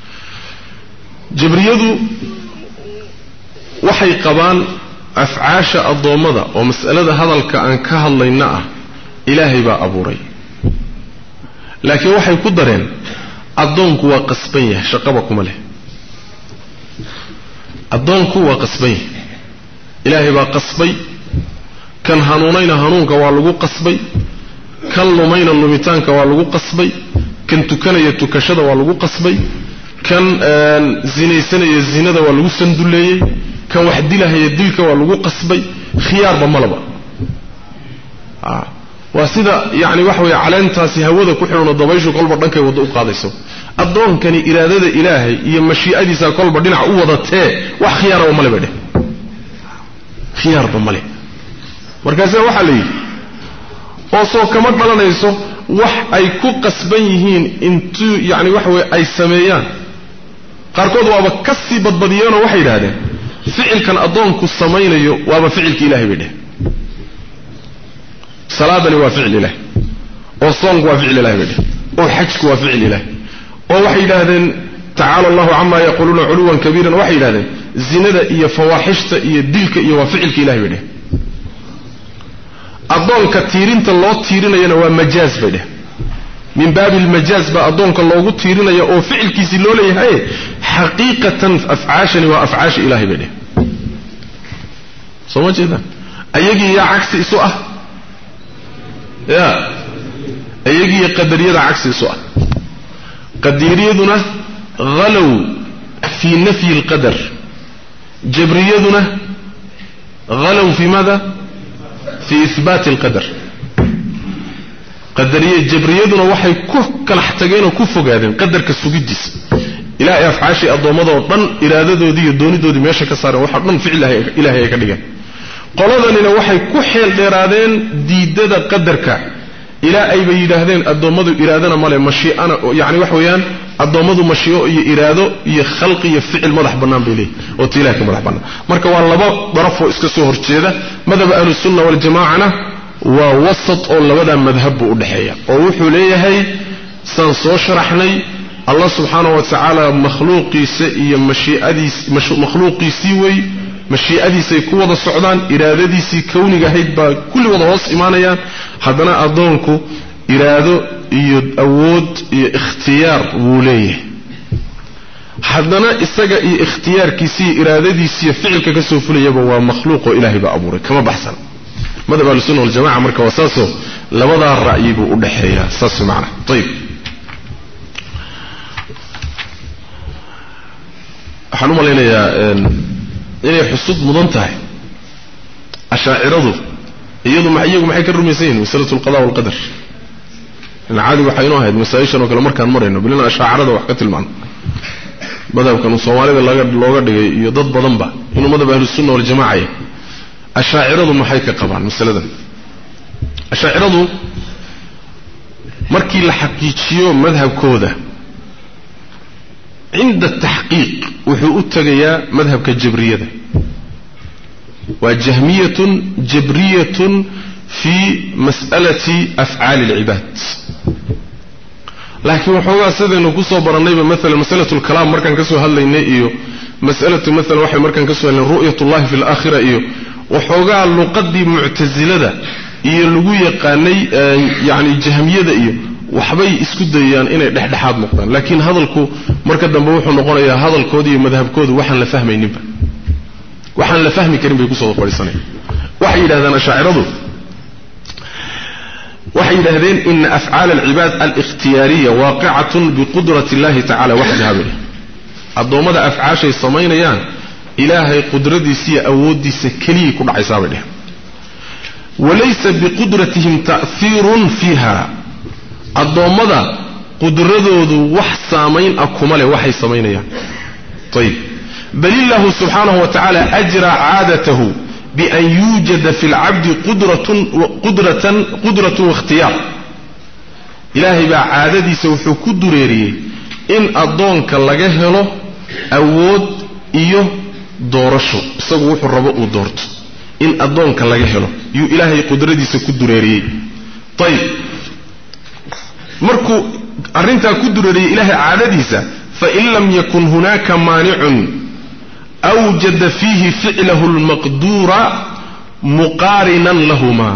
جبريدو waxay qabaan afcaasha adoomada oo mas'alada hadalka aan ka hadlaynaa ilaahay baa abuuray laakiin waxay ku dareen adoonku waa qasban yahay shaqaba kuma leh adoonku waa qasban yahay ilaahay baa qasbay kan hanuunayna hanuunka waa lagu qasbay kan lumayna lumitaanka waa lagu qasbay kan tukanaya tukashada waa lagu qasbay kan zinaysanaya zinada waa lagu sanduleeyay kan wax dilahaya dilka waa lagu qasbay khiyaarba malaba waa sida yaani wax way caleentaasi hawada ku xirno dabayshu kolba dhankay wada u qaadayso adoonkani iraadada ilaahay iyo mashii'adiisa kolba dhinac u wadatee wax khiyaarba malaba dheh khiyaarba male markaas waxa la yiri oo soo kama dhalanayso wax ay ku qasban yihiin intu yaani wax way ay sameeyaan qaarkood waaba ka sii badbadiyeen oo waxay yiraahdeen ficilkan adoonku sameeyo waaba ficilka ilaahay bay dheh salaadani waa ficil ilaah oo soonku waa ficil ilaah bidhi oo xajku waa ficil ilaah oo waxay yiraahdeen ta'ala Allahu amma yaquluna 'uluwan kabiran waxay yiraahdeen zinada iyo fawaaxishta iyo dilka iyo waa ficilka ilaah bidhi adoonka tiirinta loo tiirinayna waa majaaz bidhi min baabi al-majaaz ba adoonka loogu tiirinayo oo ficilkiisi loo leeyahay xaqiiqatan afcaashani waa afcaash ilaahi bidhi soo jeeda ayagii ya cagsi isu ah ya ayagii qadariyada cagsi isu ah qadariyaduna غلو في نفي القدر جبريتنا غلو في ماذا في إثبات القدر قدرية جبريتنا وحي كل احتاجين وكفوا قاعدين قدر كالسجدس إلى أفعاشي الضمضة وطن إرادته دي الدوني دودي ماشي كسر وحرنا فعلها إلهي كديا قالوا لنا وحي كحيل إرادين دي ده قدرك إلى أي بيد هذين الضمضة إرادنا ماله مشي أنا يعني وحويان الضمض مشيو إراده يخلق يفعل مدح بنام بليه وتلاك مدح بنام مركب والله ضرفه إسكسوه هرتشيده مذهب أهل السنة والجماعة ووسط أول بدأ مذهب أضحية ووحوا ليه هي سنصوش رحني الله سبحانه وتعالى مخلوقي سي مخلوقي سيوي مشيئتي سيكون وضع السعودان إرادتي سي كوني قهيد كل وضع وصف إيمانيا حدنا أظنكو إرادة أود اختيار وليه حدنا استجا اختيار كيسي إرادتي سي فعل كسوف لي يبقى مخلوق إلهي بأبورك كما بحثنا ماذا بقى السنة والجماعة مركا وساسه لوضع الرأي بأضحية ساسه معنا طيب حنوم علينا إني حسود مضنتها أشاعرضه يضم حيكم حيك الرميسين مسألة القضاء والقدر العادي وحينوها مسائشا وكلا مركان مرينو بلنا أشاعرضه وحكت المعنى بدأ كانوا صوالي اللوغة يضد بضنبا إنه ماذا بأهل السنة والجماعة أشاعرضه ما حيك قبعا مسألة أشاعرضه مركي لحقيقيو مذهب كودة عند التحقيق وحقوقت يا مذهب كالجبرية وجهمية جبرية في مسألة أفعال العباد لكن وحوقا سيدة إنه كسو برنيبا مثلا مسألة الكلام مركان كسو هلا إنه مسألة مثلا وحي مركان كسو إن رؤية الله في الآخرة إيو وحوقا اللقدي معتزلة إيو اللقوية قاني يعني جهمية إيو وحبي اسكو ديان إنه دحدحاد نقطان لكن هذا الكو مركز دنبوحو نقول يا هذا الكودي مذهب كود وحن لفهمي نبا وحن لفهمي كريم بيكو صدق ولسانه وحي لهذا أشاعرضه وحي لهذين إن أفعال العباد الاختيارية واقعة بقدرة الله تعالى وحدها به الضوامد أفعال شيء صمين يان إلهي قدرتي سي أودي سكلي كل عصاب له وليس بقدرتهم تأثير فيها الضوامد قدرته وحسامين أكمله وحي صمين يان طيب بل الله سبحانه وتعالى أجرى عادته بأن يوجد في العبد قدرة واختيار إلهي بعادتي سوف كدريري إن أدونك لغهله أود إيو دورشو سوف الرباء دورت إن أدونك لغهله يو إلهي قدرتي سوف كدريري طيب مركو أرنتا كدريري إلهي عادتي فإن لم يكن هناك مانع أوجد فيه فعله المقدور مقارنا لهما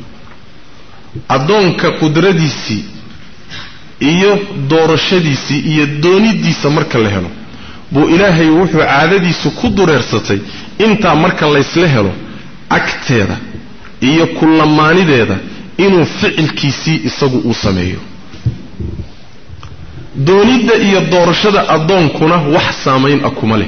أدونك قدرديسي إيو دورشديسي إيو دونيديسي مركا لهلو بو إلهي وحو عادديسي كدر يرسطي انتا مركا ليسلهلو أكتيدا إيو كل ماني ديدا إنو فعل كيسي إساقو أساميو دونيدا إيو دورشدا أدونكونا وحسامين أكمالي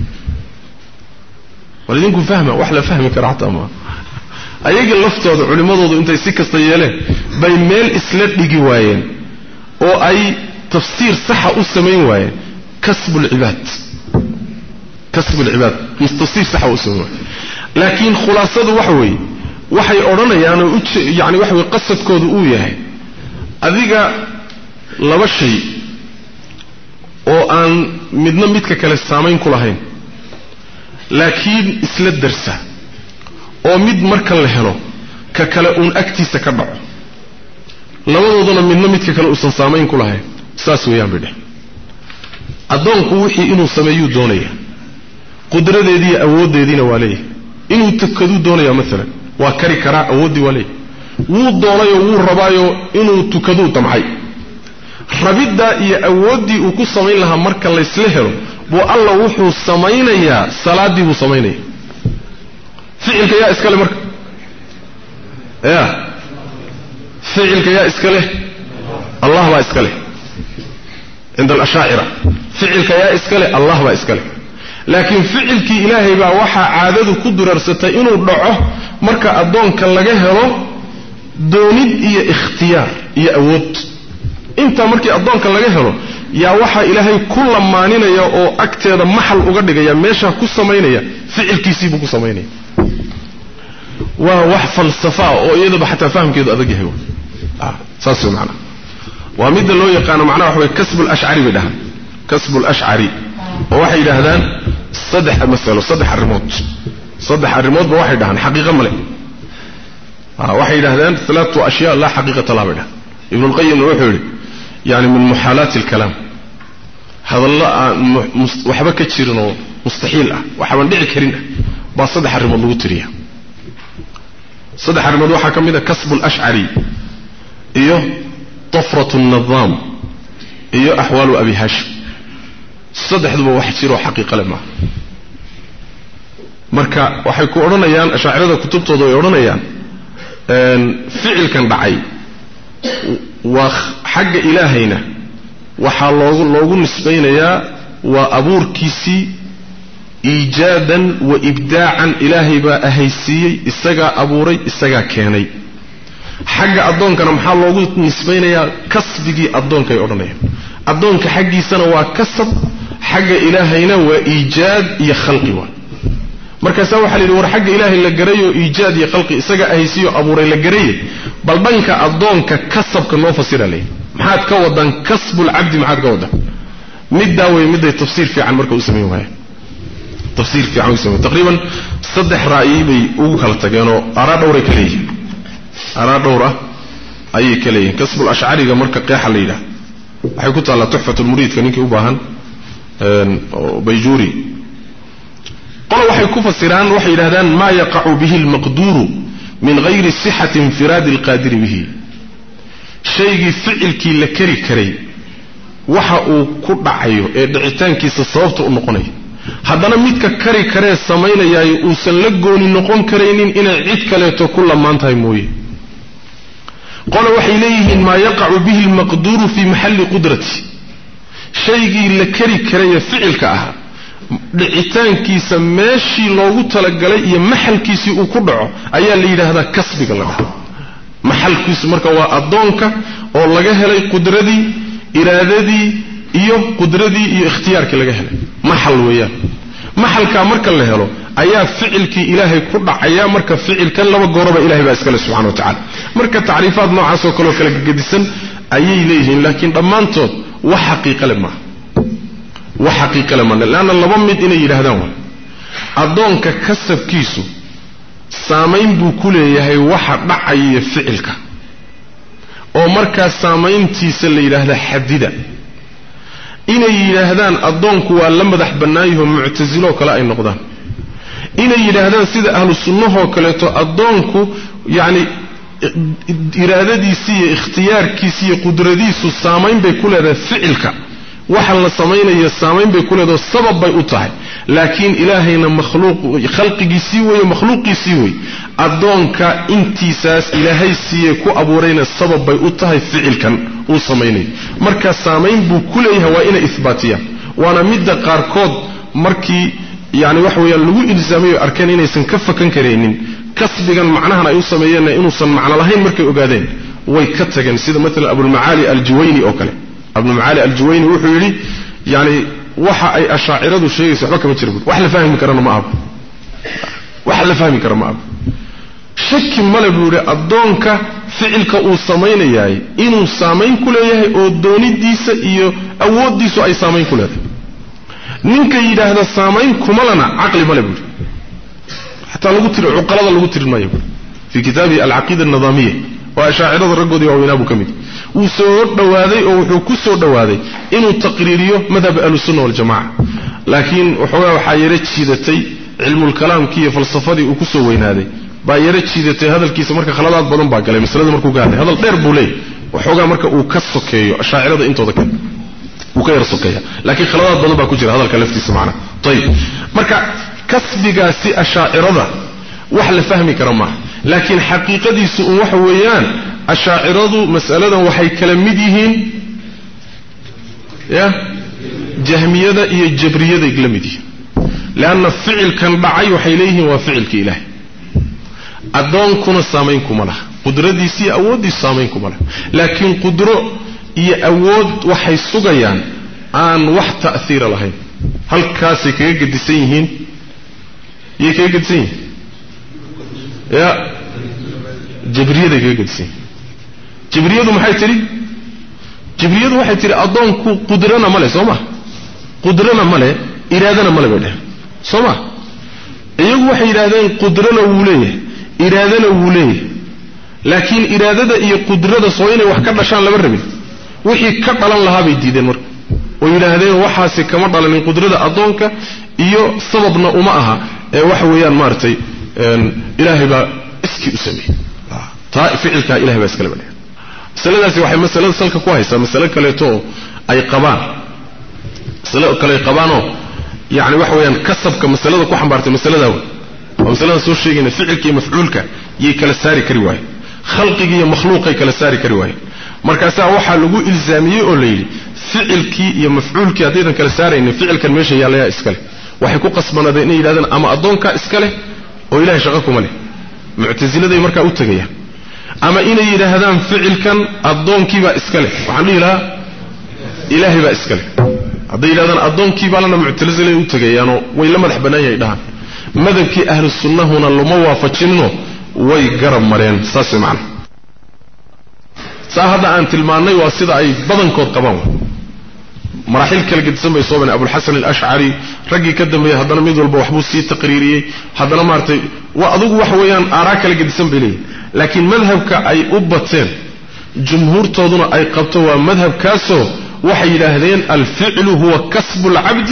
ولذلك فهمه وحلا فهمي كرعت أما أيجي اللفتة علماء أنت يسكت طيالة بين ميل إسلام بجواين أو أي تفسير صحة أسمين واين كسب العباد مستفسير صحة أسمين لكن خلاصة وحي أورانا يعني وحي قصة كود أوياه أذيك لما شيء أو أن مدنا ميتك كالسامين كلهين لكن إسلا الدرسة أو مد مركا لهلو ka kale uun agtiisa ka dhaco labadooduna midna midka kale uusan saamayn ku lahayn saas weeyaan bidhe addoonku wixii inuu sameeyo doonaya qudradeedii awoodeediina waa leeyahay inuu tukadu doonaya mesela waa kari karaa awoodii waa leeyahay wuu doonayo wuu rabaayo inuu tukadu damcay rabidda iyo awoodii uu ku samayn lahaa marka la isla helo buu alla wuxuu samaynayaa salaadii buu samaynaya ficilka yaa iskale marka ficilka yaa iskale allah baa iskale inda al-ashaa'ira ficilka yaa iskale allah baa iskale laakiin ficilkii ilaahay baa waxa caadadu ku durarsatay inuu dhaco marka adoonka laga helo doonid iyo ikhtiyaar iyo awood inta markii adoonka laga helo yaa waxa ilaahay ku lamaaninaya oo agteeda maxal uga dhigaya meesha ku sameeynaya ficilkiisii buu ku sameeynaya waa wax falsafa oo iyadaba xataa fahamkeedu adag yahay saas macna waa mid loo yaqaan macna waxa way kasbul ash'ari bidaha kasbul ash'ari oo waxay yiraahdaan saddex arrimood ba waxay dhahan xaqiiqo male waxay yiraahdaan thalath ashyaa la xaqiiqata la bida ibn al-qayyim wuxuu yiri yani min muhalat al-kalam hadalla waxba ka jirin oo mustahiil ah waxba dhici karin ba saddex arrimood lagu tiriyaa saddex arrimood waxa kamid ah kasbul ash'ari iyo طفرة النظام iyo ahwalu abi hashim saddexduba wax jiro xaqiiqo leh ma marka waxay ku oranayaan ash'ariyada kutubtooda ay oranayaan ficilkan dhacay waa xagga ilaahayna waxa loogu nisbaynayaa waa abuurkiisii iijaadan wa ibdaacan ilaahay baa ahaysiiyey isaga abuuray isaga keenay xagga adoonkana maxaa loogu nisbaynayaa kasbigii adoonka ay oranayaan adoonka xaggiisana waa kasab xagga ilaahayna waa iijaad iyo khalqi waa markaas waxa la yiri war xagga ilaahay la garayo iijaad iyo khalqi isaga ahaysiyo abuuray la garayo bal dhanka adoonka kasabka noo fasira leey maxaad ka wadan kasbul abdi maxaad ka wadan midda way midda tafsiir fiican marka uu sameeyo waay tafsiir fiican uu sameeyo taqriban saddex ra'yi bay ugu kala tageenoo ara dhowr ay kaleeyeen ara dhowra ay kaleeyeen kasbul ash'ariga marka qeexa la yiraahdo waxay ku taala tuhfatul muridka ninkii u baahan bayjuri qolo waxay ku fasiraan waxay yiraahdaan ma yaqa'u bihi al-maqduru min ghayri sihhati infirad al-qadir bihi shaygi ficilkii la kari karay waxa uu ku dhacayo ee dhicitaankiisa sababta u noqonay haddana midka kari karee sameeyay uu san la gooni noqon kareynin inay cid kale to ku lamaantahay mooyee qolo waxay leeyihiin ma yaqa'u bihi al-maqduru fi mahalli qudrati shaygii la kari karay ficilka ah dhicitaankiisa meeshii loogu talagalay iyo maxalkiisii uu ku dhaco ayaa la yiraahdaa kasbiga la dhaho maxalkiisu marka waa adoonka oo laga helay qudradii iraadadii iyo qudradii iyo ikhtiyaarkii laga helay maxal weeyaan maxalka marka la helo ayaa ficilkii ilaahay ku dhacaya marka ficilkan laba gooraba ilaahay baa iska leh subhanahu wa ta'ala marka taariifaad noocaas oo kala gedisan ayay leeyihiin laakiin dhamaantood wax xaqiiqo leh ma wax xaqiiqo leh ma laana laba mid inay yiraahdaan adoonka kasabkiisu saamayn buu ku leeyahay waxa dhacaya ficilka oo marka saamayntiisa la yiraahdo xadida inay yiraahdaan adoonku waa la madax banaayo mu'tazilo kale ay noqdaan inay yiraahdaan sida ahlu sunnaha kale to adoonku yaani iraadadiisa iyo ikhtiyaarkiisa iyo qudradiisu saamayn bay ku leedahay ficilka waxa la sameeyo saamayn bay ku leedahay sabab bay u tahay laakiin ilaahayna makhluuq khalqigiisii way makhluuqiisii way adoonka intiisaas ilaahay siiyay ku abuurayna sabab bay u tahay ficilkan uu sameeyay marka saamayn buu ku leeyahay waa ina isbaatiya waana midda qaarkood markii yaani wax weeyaan lagu ilzaamayo arkeen inaysan ka fakan kareenin kasbigan macnahan ay u sameeyeen inuusan macna lahayn markay ogaadeen way ka tageen sida mesela Abu al-Maali al-Juwayni oo kale Abu al-Maali al-Juwayni wuxuu yiri yaani waxa ay ashaa'iradu sheegayso waxba kama jiro wax la fahmi karana ma aha wax la fahmi karana ma aha shaki male buure adoonka ficilka uu sameeyay inuu saamayn ku leeyahay oo doonidiisa iyo awoodiisu ay saamayn ku leedahay ninka yiraahdo saamayn kuma lana aqli male buure hatta lagu tiro uqalada lagu tirmayo في كتابه العقيدة النظامية وأشاعرة الرقود ووينابو كمد وسور دوادي أو حكسور دوادي إنه تقريريه مذهب أهل السنة والجماعة لكن وحواه حيرت شيدتي علم الكلام كي فلسفة وكسور وينادي بايرت شيدتي هذا الكيس مركا خلالات بدن باقلي مسألة مركو قاعدة هذا الطير بولي وحواه مركا وكسوكيو أشاعرة إنتو ذكر وكير سوكيا لكن خلالات بدن باكو جرى هذا الكلفتي سمعنا طيب مركا كسبقا سي أشاعرة وحل فهمي كرمه لكن حقيقة دي سوء وحويان أشاعرة مسألة وحي كلمديهن يا جهمية إيه الجبرية دي كلمديه لأن الفعل كان بعي وحيليه وفعل كإله أدون كون السامينكم له قدرة دي سي أود دي السامينكم له لكن قدرة إيه أود وحي سوغيان عن وح تأثير لهين هل كاسي كيجد دي سيهين يكيجد سيهين يا جبرية دي كيجد سيهين جبرية ما حيتري جبرية ما حيتري أدون قدرنا ماله سوما قدرنا ماله إرادنا ماله بده سوما أيه وحي إرادين قدرنا وليه إرادنا وليه لكن إرادة إيه قدرة صوينة وحكرنا شان لبرمي وحي كبلا لها بيديدين مرك وإرادين وحاسي كمرضى من قدرة أدونك إيه سببنا أمائها وحويان مارتي إلهي با اسكي أسمي فعلك إلهي با اسكي لبني مسألة داسي waxay mas'alada salka ku haysaa mas'alo kale oo ay qabaan mas'alo kale qabaano yaani wax weeyaan kasabka mas'alada ku xambaartay mas'alada waa mas'alada soo sheegayna ficilka iyo mafcuulka yey kala saari kari waay khalqiga iyo makhluuqa kala saari kari waay markaas waxa lagu ilzaamiyay oo leeyay ficilkii iyo mafcuulkii hadaydan kala saarayna ficilkan meesha yaalaya iskale waxay ku qasbanadeen inay yiraahdaan ama adoonka iskale oo ilaahay shaqo kuma leh mu'tazilada markaa u tagayaan أما إن يرهدان فعل كان الضون كيبا إسكاله وحني لا إلهي با إسكاله هذا يرهدان الضون كيبا لنا معتزلة وتجيانو وإلا ما رحبنا يدهان ماذا كي أهل السنة هنا اللي فتشنه ويجرب مرين ساس معنا سهذا أنت المعنى واسد أي بدن كود قبام مراحل كلا قد سمى يصوبنا أبو الحسن الأشعري رجي كدم يه هذا نميذ البوحبوسي تقريري هذا نمارتي وأذوق وحويان أراك اللي قد سمى ليه لكن مذهبك أي أبتين جمهور تظن أي قبطوا مذهب كاسو وحي لهذين الفعل هو كسب العبد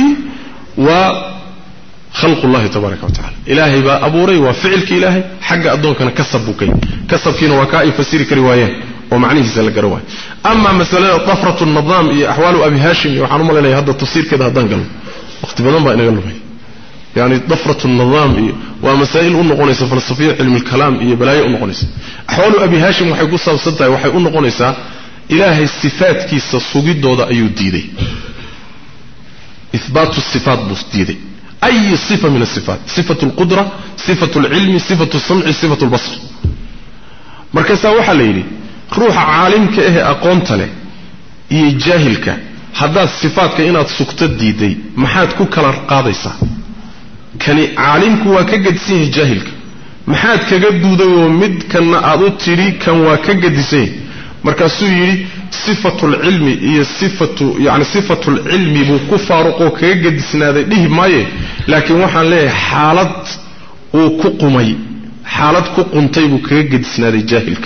وخلق الله تبارك وتعالى إلهي با أبوري وفعلك إلهي حق أدون كان كسب كين وكائي فسيرك رواية ومعنيه سألك رواية أما مسألة طفرة النظام أحوال أبي هاشم يوحنوا ملنا هذا التصير كده هذا نقلوا وقت بدن بقى نقلوا يعني ضفرة النظام ومسائل النقونيسة فلسفية علم الكلام بلاي النقونيسة أحوال أبي هاشم وحيقول صوصتها وحيقول النقونيسة إلهي الصفات كيس الصغير دودا أيو ديدي إثبات الصفات بس ديدي أي صفة من الصفات صفة القدرة صفة العلم صفة السمع صفة البصر مركزها وحا ليلي روح عالمك إيه أقومت له إيه جاهلك هذا الصفات كإنها سكتت ديدي محاد كوكالر قاضيسة كان عالمك وكجد سيه جاهلك محاد كجد دو مد كان أضط تري كان وكجد سيه مركزه يري صفة العلم هي صفة يعني صفة العلم بكفارق وكجد سنادي ليه مايه لكن وحن له حالة وكقمي حالة كقنتي وكجد سنادي جاهلك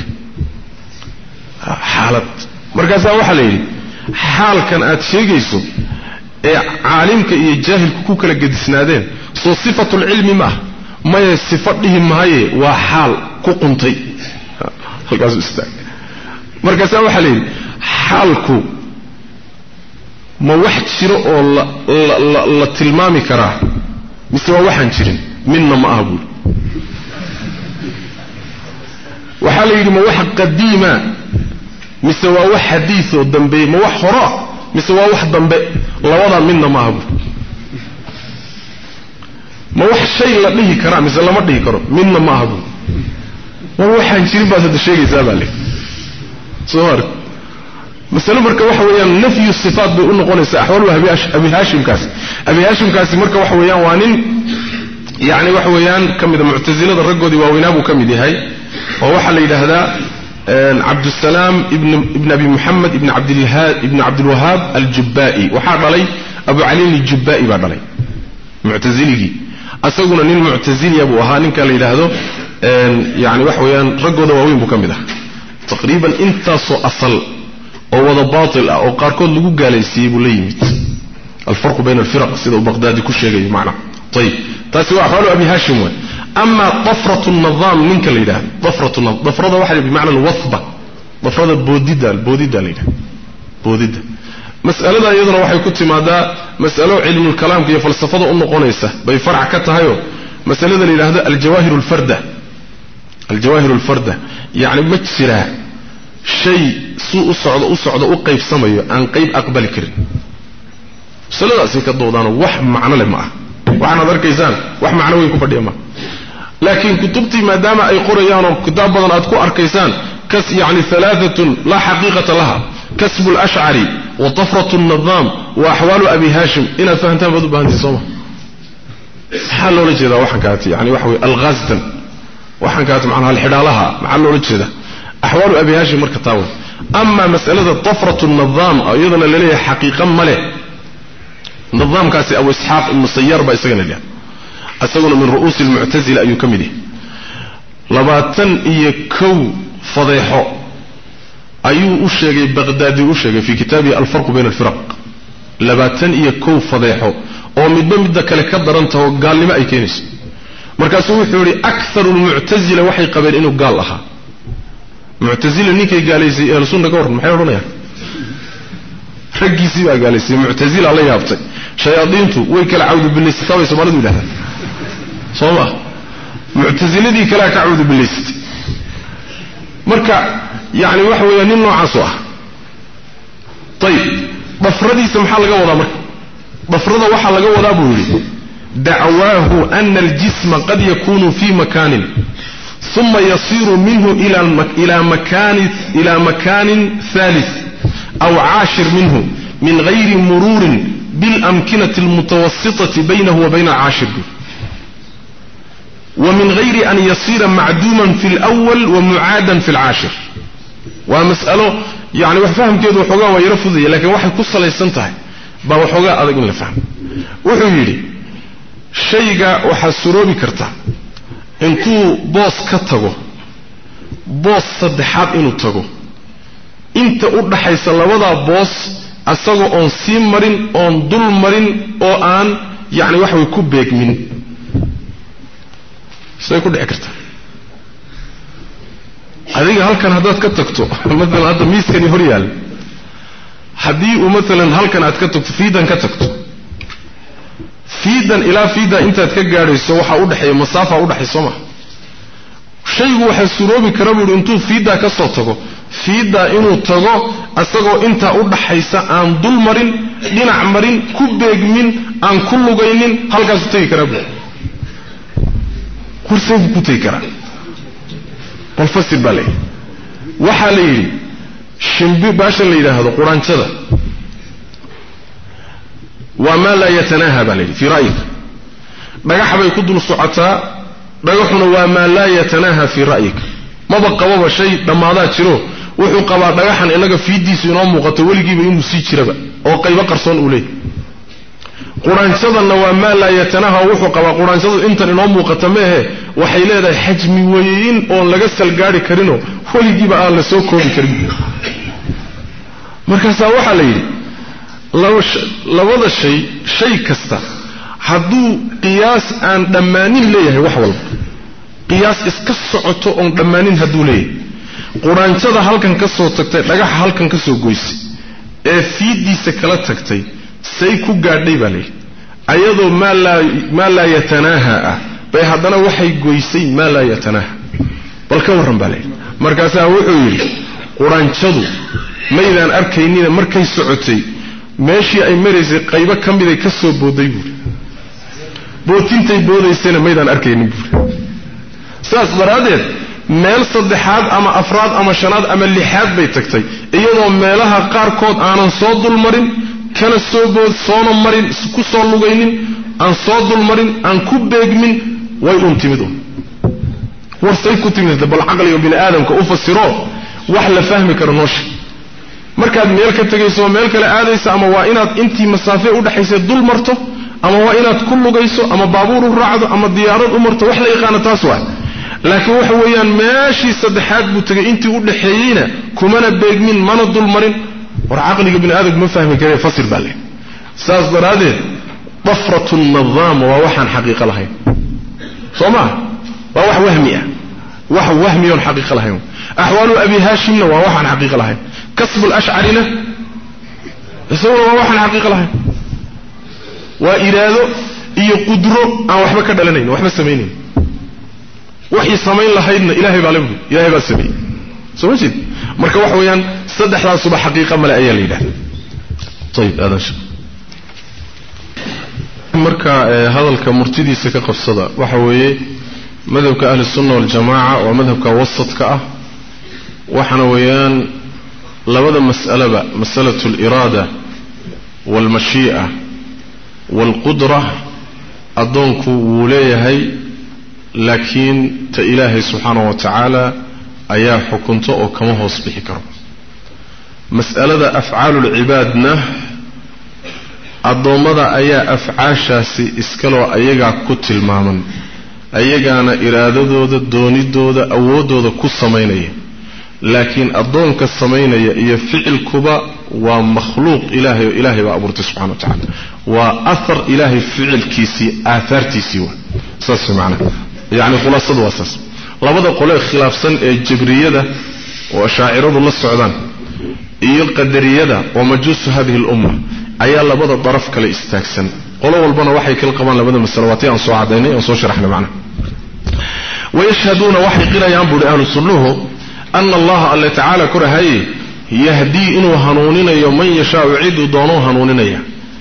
حالة مركزه وحن ليه حال كان أتشيجيسو عالمك هي جاهل كوكا لجد سنادين سو صفة العلم ما صفته ما هي وحال كقنتي القاز استاك مركزه وحلين حالكو ما واحد شرو لا تلمامي كراه مستوى واحد شرين منا ما أقول وحالي ما واحد قديمة مستوى واحد حديث ودنبي ما واحد حراء مستوى واحد دنبي لا وضع منا ما أقول ما واحد شيء لا به كرام مثل ما به كرام منا ما أقول ما واحد شرين بس هذا الشيء يسأل عليه صور مثلا مركب وحويان نفي الصفات بيقول نقول أحوال أبي هاشم كاسي أبي هاشم كاسي مركب وحويان وانين يعني وحويان كم إذا معتزلة الرجل دي ووينابو كم دي هاي ووحل إلى هذا عبد السلام ابن أبي محمد ابن عبد الوهاب الجبائي وحاب علي أبو علي الجبائي بعد علي معتزلي أسوقنا نين معتزلي أبو هانين كان إلى هذا يعني وحويان رجوده وين بكمله تقريبا انت سو اصل او وضع باطل او قاركود لغو غاليسي بو ليميت الفرق بين الفرق سيده بغداد كشيغي معنا طيب تاسوا حوالو ابي هاشم اما طفره النظام منك ليده ضفره واحده بمعنى الوثبه ضفره البوديده ليده بوديده مساله ايضا waxay ku timaada mas'alo cilmi kalaamka iyo falsafada u noqonaysa bay farac ka tahay masalada leeyahay الجواهر الفردة يعني مجسرة شيء سوء صعد وقيب سميه عن قيب أقبل كرن سلطة سيكا الضوضان وح معنى لما وحنا ذلك إيزان وح معنى ويكون فرديما لكن كتبتي ما دام أي قريان وكتاب بدن أتكو أركيسان يعني ثلاثة لا حقيقة لها كسب الأشعري وطفرة النظام وأحوال أبي هاشم إنا فهمتها بدو بهانتي صومة حالو لجدا وحكاتي يعني وحوي الغازتن وحكاتي معناها الحدالها محلو لجدا أحوال أبي هاشم مركتاوي أما مسألة طفرة النظام أيضا اللي حقيقة ملئ نظام كاسي أو إسحاق المسير بأسجن اليوم أسجن من رؤوس المعتزلة أي كمله لباتن يكو فضيحه أيو أشجع بغداد أشجع في كتابه الفرق بين الفرق لباتن يكو فضيحه أو مدة كالكبر أنت وقال لي ما أي كنيس مركز وحوري أكثر المعتزلة وحي قبل إنه قال لها معتزلة نيكي قال لي رسولنا قور محيرون يا رجسي قال لي معتزلة الله يابطي شياطينته ويكل عود بالنساء ويسمى له لها صوما معتزلة دي كلا كعود بالنساء مركا يعني وحوي ننو عصوه طيب ضفردي سمحا لغا ودا مركا ضفرده waxa laga wadaa buu yiri da'wahu anna al-jism qad yakunu fi makan thumma yasiru minhu ila makan thalith aw 'ashir minhu min ghayri murur bil amkinati al-mutawassitati baynahu wa bayna 'ashir ومن غير أن يصير معدوما في الأول ومعادا في العاشر ومسألة يعني وحفهم كده وحقا ويرفضي لكن واحد قصة ليسنتهي با وحقا أدق من الفهم وحيري شيئا وحسروا بكرتا انتو بوس كتغو بوس صدحات انو تغو انت قد حيث لوضع بوس أساقو اون سيم مرين اون دل مرين او آن يعني وحوي كوبيك من سيكون دعكرتا هذه هل كان هذا كتكتو مثلا هذا ميس كان يهريال هذه ومثلا هل كان كتكتو فيدا كتكتو فيدا إلى فيدا أنت تكجاري سوى حودحي مسافة حودحي سما شيء هو حسروبي كربو أنتو فيدا كسرتكو فيدا إنه تجو أستجو أنت حودحي سأن دول مرين دينا عمرين كوبيج من أن كل جينين هل كسرتي كربو كرسي كتيكرا والفصل بالي وحالي شنبي باشا اللي هذا قرآن كذا وما لا يتناهى بالي في رأيك بقى حبا يكدوا الصعطاء بقى وما لا يتناهى في رأيك ما بقى وابا شيء لما هذا تشيروه وحو قبا بقى إنك في دي سينام وقتولي جيب يمسي تشيربا أو قيبا قرصان أوليه قرآن صدى وما لا يتناهى وحو قبا قرآن صدى انت نام وقتمه وحيلة حجمي ويين أو لقصة القاري كرينو ولي جيب آل لسوكو بكريم مركزا وحالي لو هذا شيء كستا حدو قياس عن دمانين ليه وحول قياس اسكسعته عن دمانين هدو ليه قرآن صدى هل كان كسو تكتي لقاح هل كان كسو قويسي في دي سكالات تكتي سيكو قاردي بالي أيضا ما لا يتناهى بيهدنا وحي قويسي ما لا يتناهى بالكورن بالي مركزا وحويري قرآن صدو ميدان أركينينا مركي سعوتي ماشي أي مريزي قيبا كم بذي كسو بودي بوتينتي بودي سينا ميدان أركيني ساس برادير ميل صدحات أما أفراد أما شناد أما اللحاد بيتكتي إيضا ميلها قار كود آنا صود المرين كان السوبود صون المرين كسو اللغينين أن صود المرين أن كوبيج من ويقوم تمدون ورسيكو تمدون بالعقل يوم بني آدم كأفسروه وحل فهمي كرنوش markaad meel ka tagayso meel kale aadayso ama waa inaad intii masaafe u dhaxaysay dul marto ama waa inaad ku lugayso ama baabuur u raacdo ama diyaarad u marto wax la yaqaan taas waa laakiin waxa weeyaan meeshii saddexaad buu tagay intii u dhaxeeyayna kumana beegmin mana dulmarin war aqliga bini aadam ma fahmi kare fasir bale saas daraadeed dafratu an-nizaam wa waxan xaqiiqo lahayn soma wa wax wahmiya wax wahmiyon xaqiiqo lahayn ahwalu abi hashimna wa waxan xaqiiqo lahayn kasb al-ash'arina isagu wa waxan xaqiiqo lahayn wa iraado iyo qudro aan waxba ka dhalanayn waxba sameeyeen waxay sameyn lahaydna ilaahay baa leeyahay ilaahay baa sameeyay soo jeed marka wax weeyaan saddexdaas suba xaqiiqo mala ayaa leeyahay طيب هذا شيء marka hadalka murtidiisa ka qabsada waxa weeye madhabka ahli sunna wal jamaa waa madhabka wasadka ah waxana weeyaan labada mas'alaba mas'alatu al-irada wal mashi'a wal qudra adoonku wuu leeyahay laakiin ta ilaahay subhanahu wa ta'ala ayaa xukunto oo kama hoos bixi karo mas'alada af'aalul ibaadna adoomada ayaa afcaashaasi iskalo ayaga ku tilmaaman ayagaana iraadadooda doonidooda awoodooda ku sameeynaya laakiin adoonka sameeynaya iyo ficilkuba waa makhluuq ilaahay baa abuurtay subhanahu wa ta'ala waa athar ilaahay ficilkiisi aathartiisi waa saas macna yaani khulaasadu waa saas labada qole khilaafsan ee jibriyada oo shaa'iradu la socdaan iyo qadariyada oo majuusu hadhihi al-umma ayaa labada daraf kale istaagsan qolo walbana waxay kala qabaan labada mas'alawaati aan soo cadeynay oo soo sharaxnay macna ويشهدون وحي قريان بود أهل السنه أن الله الله تعالى كرهي يهدي إنه هنونين يومن يشاء عيد دونه هنونين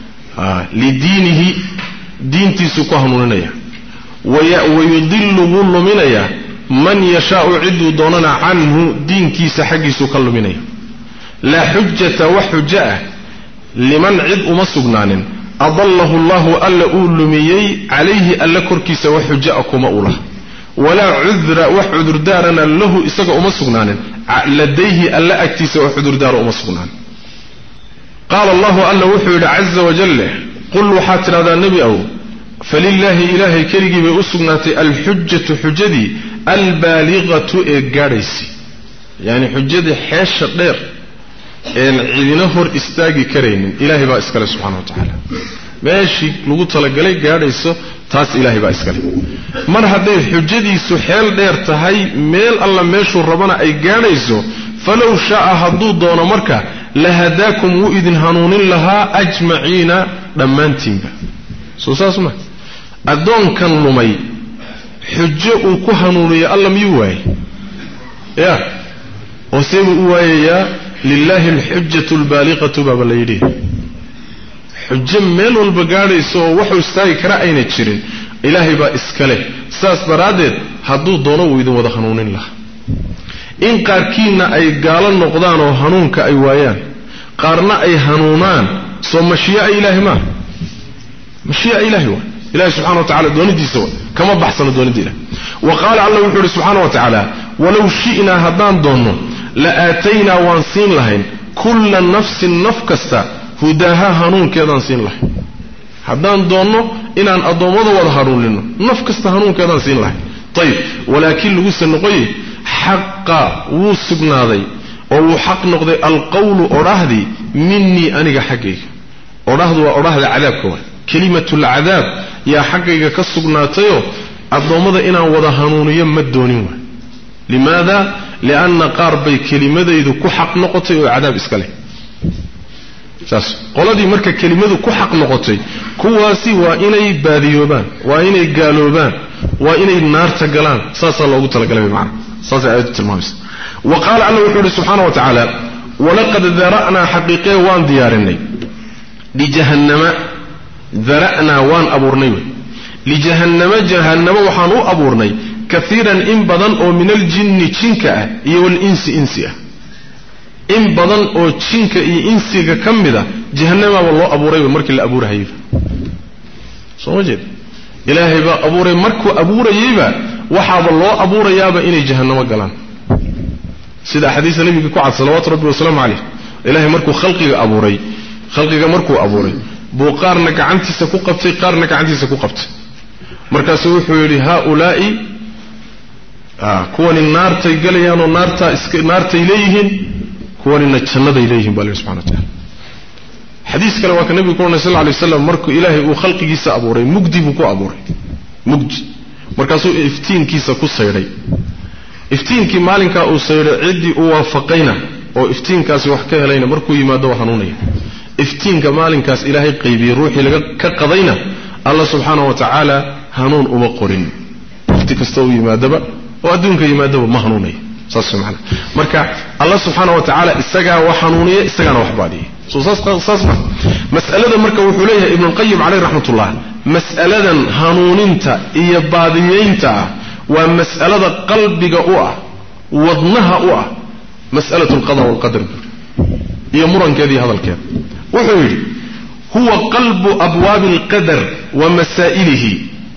لدينه دين تسكو هنونين ويضل ظلمين من يشاء عيد دوننا عنه دين كيس حقي سكلمين لا حجة وحجة لمن عيد أمسقنان أضله الله ألا أولميي عليه ألا كركيس وحجأكم أوله ولا عذر وحذر دارنا له إسقى أمسقنان لديه ألا أكتيس وحذر دار أمسقنان قال الله ألا وحيد عز وجل قل وحاتر هذا النبي أو فلله إلهي كريجي بأسقنات الحجة حجدي البالغة إجاريسي يعني حجدي حاش غير إن عينهور استاجي كرين إلهي بأسكال سبحانه وتعالى ماشي لغو طلقلي قاريسو تاس إلهي بأسكال مر هذه حجدي سحيل دير تهي ميل الله ماشو ربنا أي قاريسو فلو شاء هدو دون مركة لهداكم وإذن هنون لها أجمعين دمانتين سوساس ما أدون كان لمي حجة وكهنون يا الله ميواي يا وسيب أوايا لله الحجة البالغة باب الليلين حجة ميل والبقاري سو وحو استاي كرأينا تشيرين إلهي با إسكاله ساس برادت هدو دونو ويدو ودخنون الله إن قاركينا أي قالا نقضان وهنون كأي وايان قارنا أي هنونان سو مشياء إلهي ما مشياء إلهي وان إلهي سبحانه وتعالى دوني دي سوا كما بحثنا دوني دي له وقال الله وحده سبحانه وتعالى ولو شئنا هدان دونو لآتينا وانسين لهين كل نفس نفكستا هداها هنون كذا نسين لهين هدان دونو إنان أضومضو وظهرون لنو نفكستا هنون كذا نسين لهين طيب ولكن لغوث النقوي حق وسقنا ذي أو حق نقضي القول أراهدي مني أنيق حقيق أراهد وأراهد عذاب كوان كلمة العذاب يا حقيق كسقنا تيو أضومضو إنان وظهرون يمدونيوه لماذا؟ لأن قاربي كلمة إذا كحق نقطي وعذاب إسكاله قولدي مركا كلمة كحق نقطي كواسي وإني باذيوبان وإني قالوبان وإني النار تقلان ساسا الله قلت لك معنا ساسا آيات المامس وقال عنه وحوله سبحانه وتعالى ولقد ذرأنا حقيقة وان ديارني لجهنم ذرأنا وان أبورني لجهنم وحانو أبورني كثيرا إن بدن أو من الجن تشنكا والإنس إنسيا إن بدن أو تشنكا إنسيا كمدا جهنم والله أبو ريب مرك الأبو رهيب صوجد إلهي با أبو ريب مرك أبو ريب وحاب الله أبو ريب إني جهنم قلان سيدا حديث النبي كعد صلوات ربي وسلام عليه إلهي مرك خلقي أبو ريب خلقي مرك أبو ريب بو قارنك عنتي سكو قبتي قارنك عنتي سكو قبتي مركز وحو يري هؤلاء kuwan naartay galayaan oo naartay leeyihiin kuwanina jannaday leeyihiin baa subhanahu wa ta'ala xadiis kale waa ka nabiga sallallahu alayhi wasallam markuu ilaahay uu khalqigiisa abuuray mugdi buu ku abuuray mugdi markaasuu iftiinkiisa ku sayray iftiinkii maalinka uu sayray cidii uu waafaqayna oo iftiinkaasi wax ka helayna markuu yimaado waa hanuunaya iftiinka maalinkaas ilaahay qaybiyay ruuxii laga ka qadayna Allah subhanahu wa ta'ala hanuun uma qorin waqti kasta uu yimaadaba oo adduunka yimaadaba ma hanuunay saas macna marka Allah subhanahu wa ta'ala isaga wax hanuuniye isagana wax baadiyay saasma mas'alada marka wuxuu leeyahay ibn qayyim alayhi rahmatullah mas'aladan hanuuninta iyo baadiyeynta waa mas'alada qalbiga u ah wadnaha u ah mas'alatu al-qada wal qadar iyo murankeedii hadalkeed wuxuu yiri huwa qalbu abwaab al-qadar wa masaa'ilihi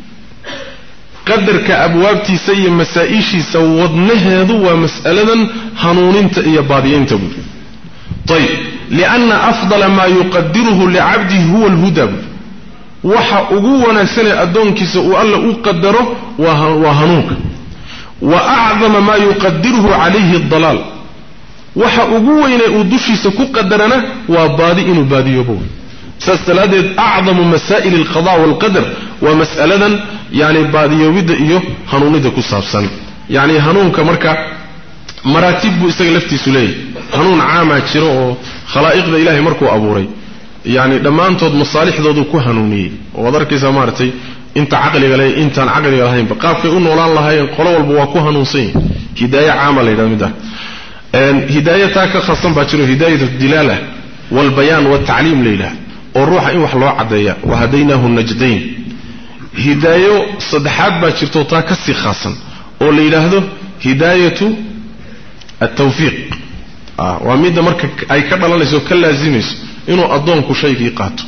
qadarka abwaabtiisa iyo masaa'ishiisa wadnaheedu waa mas'aladan hanuuninta iyo baadiyeynta طيب لأن أفضل ما يقدره لعبده هو الهدى waxa ugu wanaagsan adoonkiisa uu alla u qadaro waa hanuunka wa a'zama ma yuqaddiruhu alayhi ad-dalal waxa ugu weyn uu dushiisa ku qadarana waa baadi inuu baadiyobo saastaladeed a'zamu masaa'il al-qada wal qadar wa mas'aladan yani baadiyowida iyo hanuunida ku saabsan yani hanuunka marka maratib buu isaga laftiisu leeyahay hanuun caama jiro oo khalaa'iqda ilaahay markuu abuuray يعني dhamaantood masaalixdoodu ku hanuuniyay oo darkiisa maartay inta aqliga leh intaan aqliga lahayn qaabkay u noolaan lahaayeen qolo walba waa ku hanuunsan hidaaya caama leeyahay hidaayata ka khasan baa jiro hidaayatu dilala wal bayan wa ta'lim leeyahay oo ruuxa in wax loo cadeeyo wa hadaynahu najdayn hidaayo saddexaad baa jirto taa ka si khasan oo la yiraahdo hidaayatu at-tawfiq waa mid marka ay ka dhalanayso ka laazimayso inuu adoonku shaygii qaato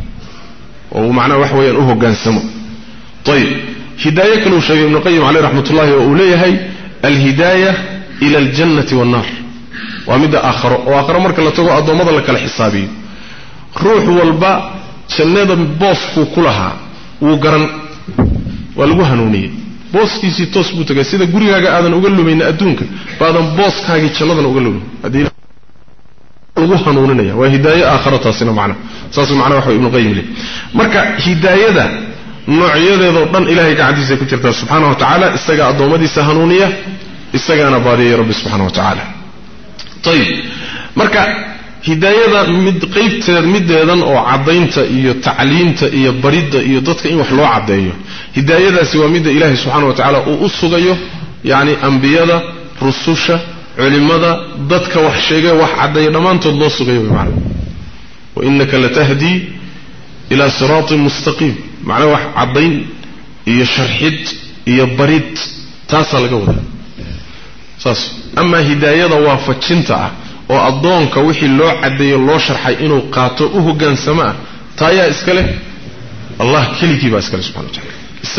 oo macna wax weeyaan u hogaansamo طيب hidayah kale sheegay ibn qayyim alayhi rahmatullahi wa uleeyahay al-hidayah ila al-jannati wan-nar wa mid aakhiro oo aakhiro marka la tago adoomada la kala xisaabiyo ruux walba jannada boosku kulaha uu garan waa lagu hanuuniyay booskiisi toos buu tagay sida gurigaaga aadan uga lumayna adduunka baadan booskaaga jannada uga lumin hadii ugu hanuuninaya waa hidaayo aakhirataasina macna saas macna waxa ibn qayyim leeyahay marka hidaayada noocyadeedo dhan ilaahay gacadiisa ku jirta subhanahu wa ta'ala isaga adoomadiisa hanuuniya isagana baadiyo rabbi subhanahu wa ta'ala tayib marka hidaayada mid qaybteed mideedan oo cadaynta iyo tacliinta iyo baridda iyo dadka in wax loo cadeeyo hidaayadaasi waa mid ilaahay subhanahu wa ta'ala uu u sugayo yaani anbiyada rususha culimada dadka wax sheegay wax caday dhamaantood loo sugayo macna wa innaka latahdi ila siratin mustaqim macna wax cadayn iyo sharxid iyo barid taas laga wada saas ama hidaayada waafajinta oo adoonka wixii loo cadeeyo loo sharxay inuu qaato u hogaansama taaya iskale Allah keligii baa iskale subhanahu wa ta'ala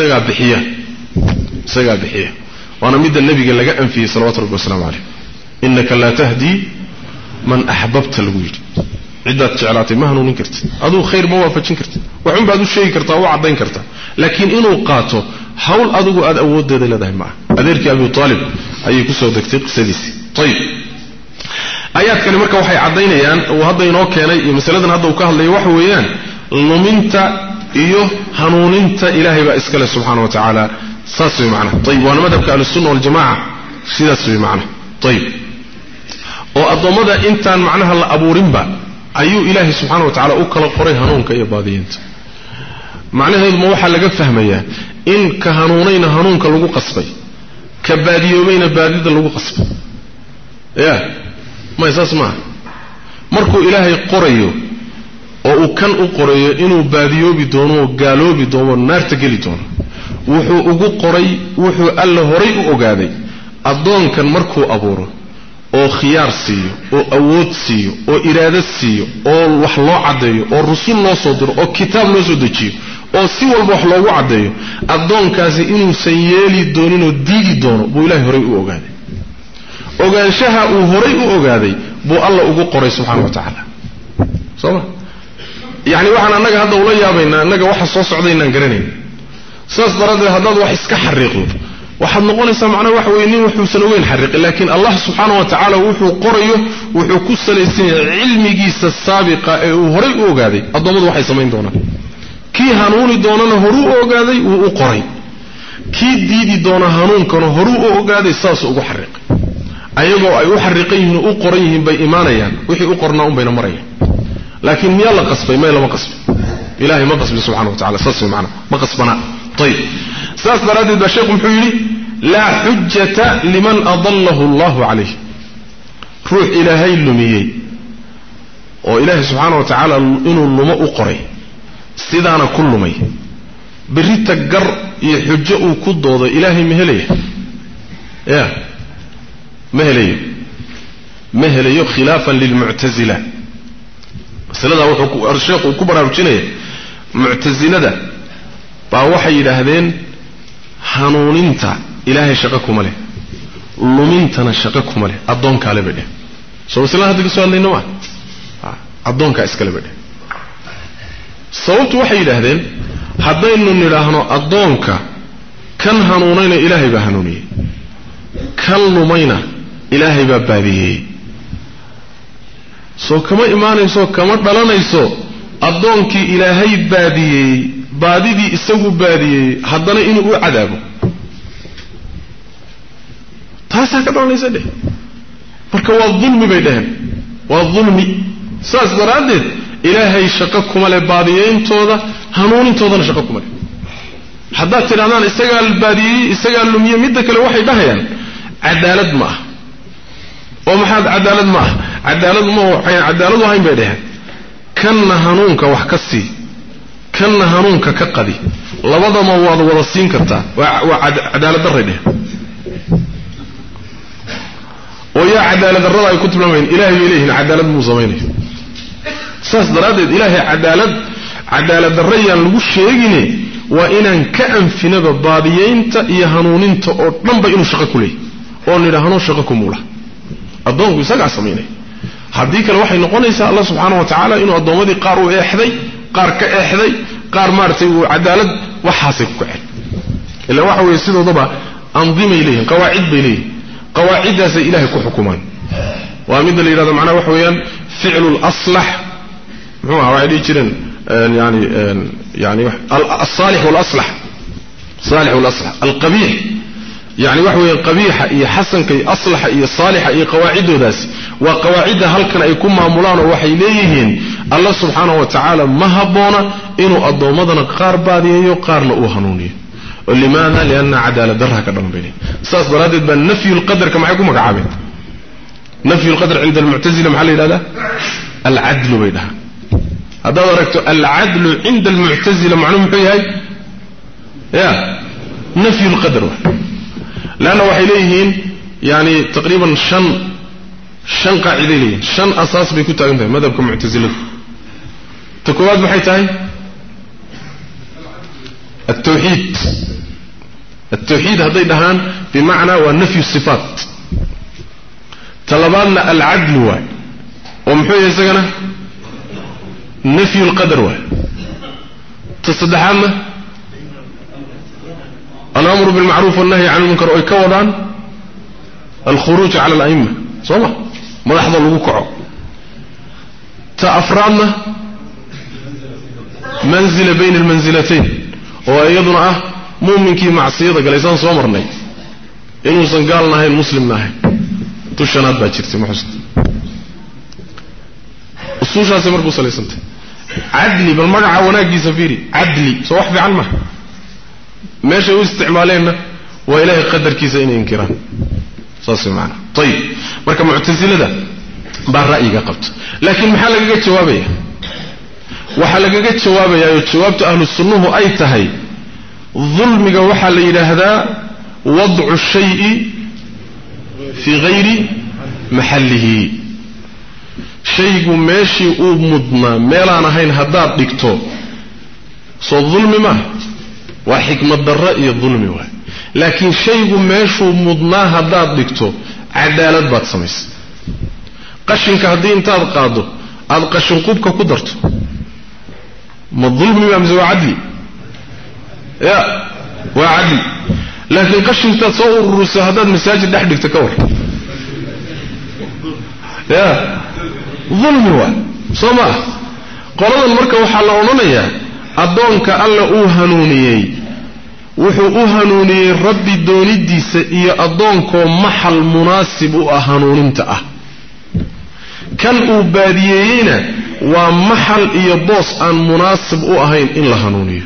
isaga bixiya wana midda nabiga laga anfiyay sallallahu alayhi wasallam إنك لا تهدي من أحببت الوجود عدة جعلات ما هنون كرت أدو خير ما وافقين كرت وعم بعدو شيء كرت أو عضين كرت لكن إنه قاته حول أدو أد أود ده لده معه أذيرك أبي طالب أي كسر دكتور سديسي طيب آيات كلمة كوحي عضين يعني وهذا ينوك يعني مثلا هذا وكهل لي وحويان لمنت إيوه هنوننت إلهي بأسكال سبحانه وتعالى ساسوي معنا طيب وأنا مدبك على السنة والجماعة سيداسوي معنا طيب oo adoomada intaan macnaha la abuurinba ayuu ilaahi subhanahu wa ta'ala u kala qoray hanuunka iyo baadiyeenta macnaheedu ma waxa laga fahmayaa in ka hanuunayna hanuunka lagu qasbay ka baadiyoobayna baadida lagu qasbay ma isaas ma markuu ilaahay qorayo oo uu kan u qorayo inuu baadiyoobi doono gaaloobi doono naarta gali doono wuxuu ugu qoray wuxuu alla horay u ogaaday adoonkan markuu abuuro oo khiyaar siiyo oo awood siiyo oo iraado siiyo oo wax loo cadeeyo oo rusul loo soo diro oo kitaab loo soo dejiyo oo si walba wax loogu cadeeyo adoonkaasi inuu sayeeli doonin oo diidi doono buu ilaahay horay u ogaaday ogaanshaha uu horay u ogaaday buu alla ugu qoray subhanahu wa ta'ala soo yani waxaan anaga hadda ula yaabaynaa anaga waxa soo socdaynaan garanayn saas daraadeed haddaad wax iska xariiqdo waxaad noqonaysaa macnaha wax weeye nin wuxuusan ogeyn xariiqin laakiin Allah subxaanahu wa ta'ala wuxuu qorayo wuxuu ku salaysan yahay cilmigiisa saabiqa ee uu horay u ogaaday adoomadu waxay sameyn doonaan kii hanuuni doonana horu u ogaaday uu u qoray kii diidi doona hanuunkana horu u ogaaday saas ugu xariiqay ayagoo ay u xariiqan yihiin u qoran yihiin bay iimaanayaan wixii u qornaa un bayna marayaan laakiin miyaa la qasbay ma lama qasbay ilaahay ma qasbi subxaanahu wa ta'ala saas macna ma qasbana طيب ساس برادد بشيخ محيري لا حجة لمن أضله الله عليه روح إلهي اللميي وإلهي سبحانه وتعالى إنه اللماء قري سيدانا كل مي بريت الجر يحجأ كدوض إلهي مهليه يا مهليه خلافا للمعتزلة سلطة الشيخ وكبرى بجنيه معتزلة ده baa waxay yidhaahdeen hanuuninta ilaahay shaqo kuma leh lumintana shaqo kuma leh adoonka le bedhe soo isla hadda ka soo hadlayno ma adoonka iskale bedhe sababtu waxay yidhaahdeen haddaynu nidhaahno adoonka kan hanuunayna ilaahay baa hanuuniyey kan lumayna ilaahay baa baadiyey soo kama imaanayso kama dhalanayso adoonkii ilaahay baadiyey baadidii isagu baadiyey haddana inuu u cadaabo taasaa ka dhalanaysa dheh marka waa dulmi bay dhaheen waa dulmi saas daraaddeed ilaahay shaqo kuma leh baadiyeyntooda hanuunintoodana shaqo kuma leh haddaad tidhahdaan isagaa baadiyey isagaa lumiye midda kale waxay dhahayaan cadaalad ma ah oo maxaad cadaalad ma ah cadaaladu ahayn bay dhaheen kanna hanuunka wax ka sii kanna hanuunka ka qadi labadama waad wada siin kartaa waa cadaalad darray dheh oo yaa cadaalad darrada ay ku tilmaamayeen ilaahay bay leeyihiin cadaalad muu samaynayo saas daraaddeed ilaahay cadaalad darrayaan lagu sheegine waa inaan ka anfinaba baadiyeynta iyo hanuuninta oo dhanba inuu shaqo ku leeyahy oo nidhaahno shaqo ku muula addoonku isagaa samaynaya haddii kale waxay noqonaysaa Allah subxaanahu wa ta'ala inuu addoommadii qaar u eexday qaar ka eexday qaar maartay uu cadaalad waxaasay ku kaceen ila waxa weeye sidoodaba anzimay leeyihiin qawaacid bay leeyihiin qawaacidaasay ilaahay ku xukumaan waa mid la yiraahdo macnaha waxa weeyaan ficlul aslah muxuu ahaa waxay jireen yani as-salih wal aslah salih wal aslah al-qabih يعني وحوي قبيحة إيه حسن كي أصلح إيه صالحة إيه قواعده داس وقواعده هل كان يكون معمولان وحي ليهن الله سبحانه وتعالى مهبونا إنه أضومدنا قار باديه يقار لأوهنوني ولماذا؟ لأن عدالة درها كدام بيني ساس برادد بأن نفي القدر كما يكون مقعابين نفي القدر عند المعتزلة محل هذا العدل بينها هذا وركت العدل عند المعتزلة معلوم فيها يا نفي القدر لأنه وحي ليهين يعني تقريبا شن قاعدة ليهين شن أساس بيكون تاقنتها ماذا معتزلة تكواد بحيتها التوحيد هذا دهان بمعنى ونفي الصفات طلبنا العدل واي ومحوية يساقنا نفي القدر واي تصدحنا الأمر بالمعروف والنهي عن المنكر ويكوضان الخروج على الأئمة صلى ملاحظة الوقوع تأفرادنا منزل بين المنزلتين وأيضنا مؤمنك معصية قال إنسان صومرني إنه سنقال نهي المسلم نهي تشنات باكرتي محسن الصوشة سمر بوصل يسنت عدلي بالمرعى وناقي سفيري عدلي سوح في علمه ماشي استعمالنا وإلهي قدر كيسا إن إنكران صاصي معنا طيب مركب معتزلة ده بالرأي قبط لكن محلقة جوابية وحلقة جوابية جوابت أهل السنة أي تهي ظلم وحل إلى هذا وضع الشيء في غير محله شيء ماشي أمضنا ميلانا هين هداد ديكتو صو الظلم ما وحكمة الرأي الظلمي واحد لكن شيء ماشو مضناه هداد ديكتو عدالة بات سميس قشنك هدي انت قادو هذا قشن قوبك قدرته ما الظلمي ما مزوى عدلي يا وعدلي laakiin qashintaad soo ururiso haddaad masaajid dhex dhigto ka war ya dulmi waa soo ma qoladan marka waxaa la odhanayaa addoonka alla uu hanuuniyey wuxuu u hanuuniyey rabbi doonidiisa iyo addoonkoo maxal munaasib u ah hanuuninta ah kan uu baadiyeeyeyna waa maxal iyo boos aan munaasib u ahayn in la hanuuniyo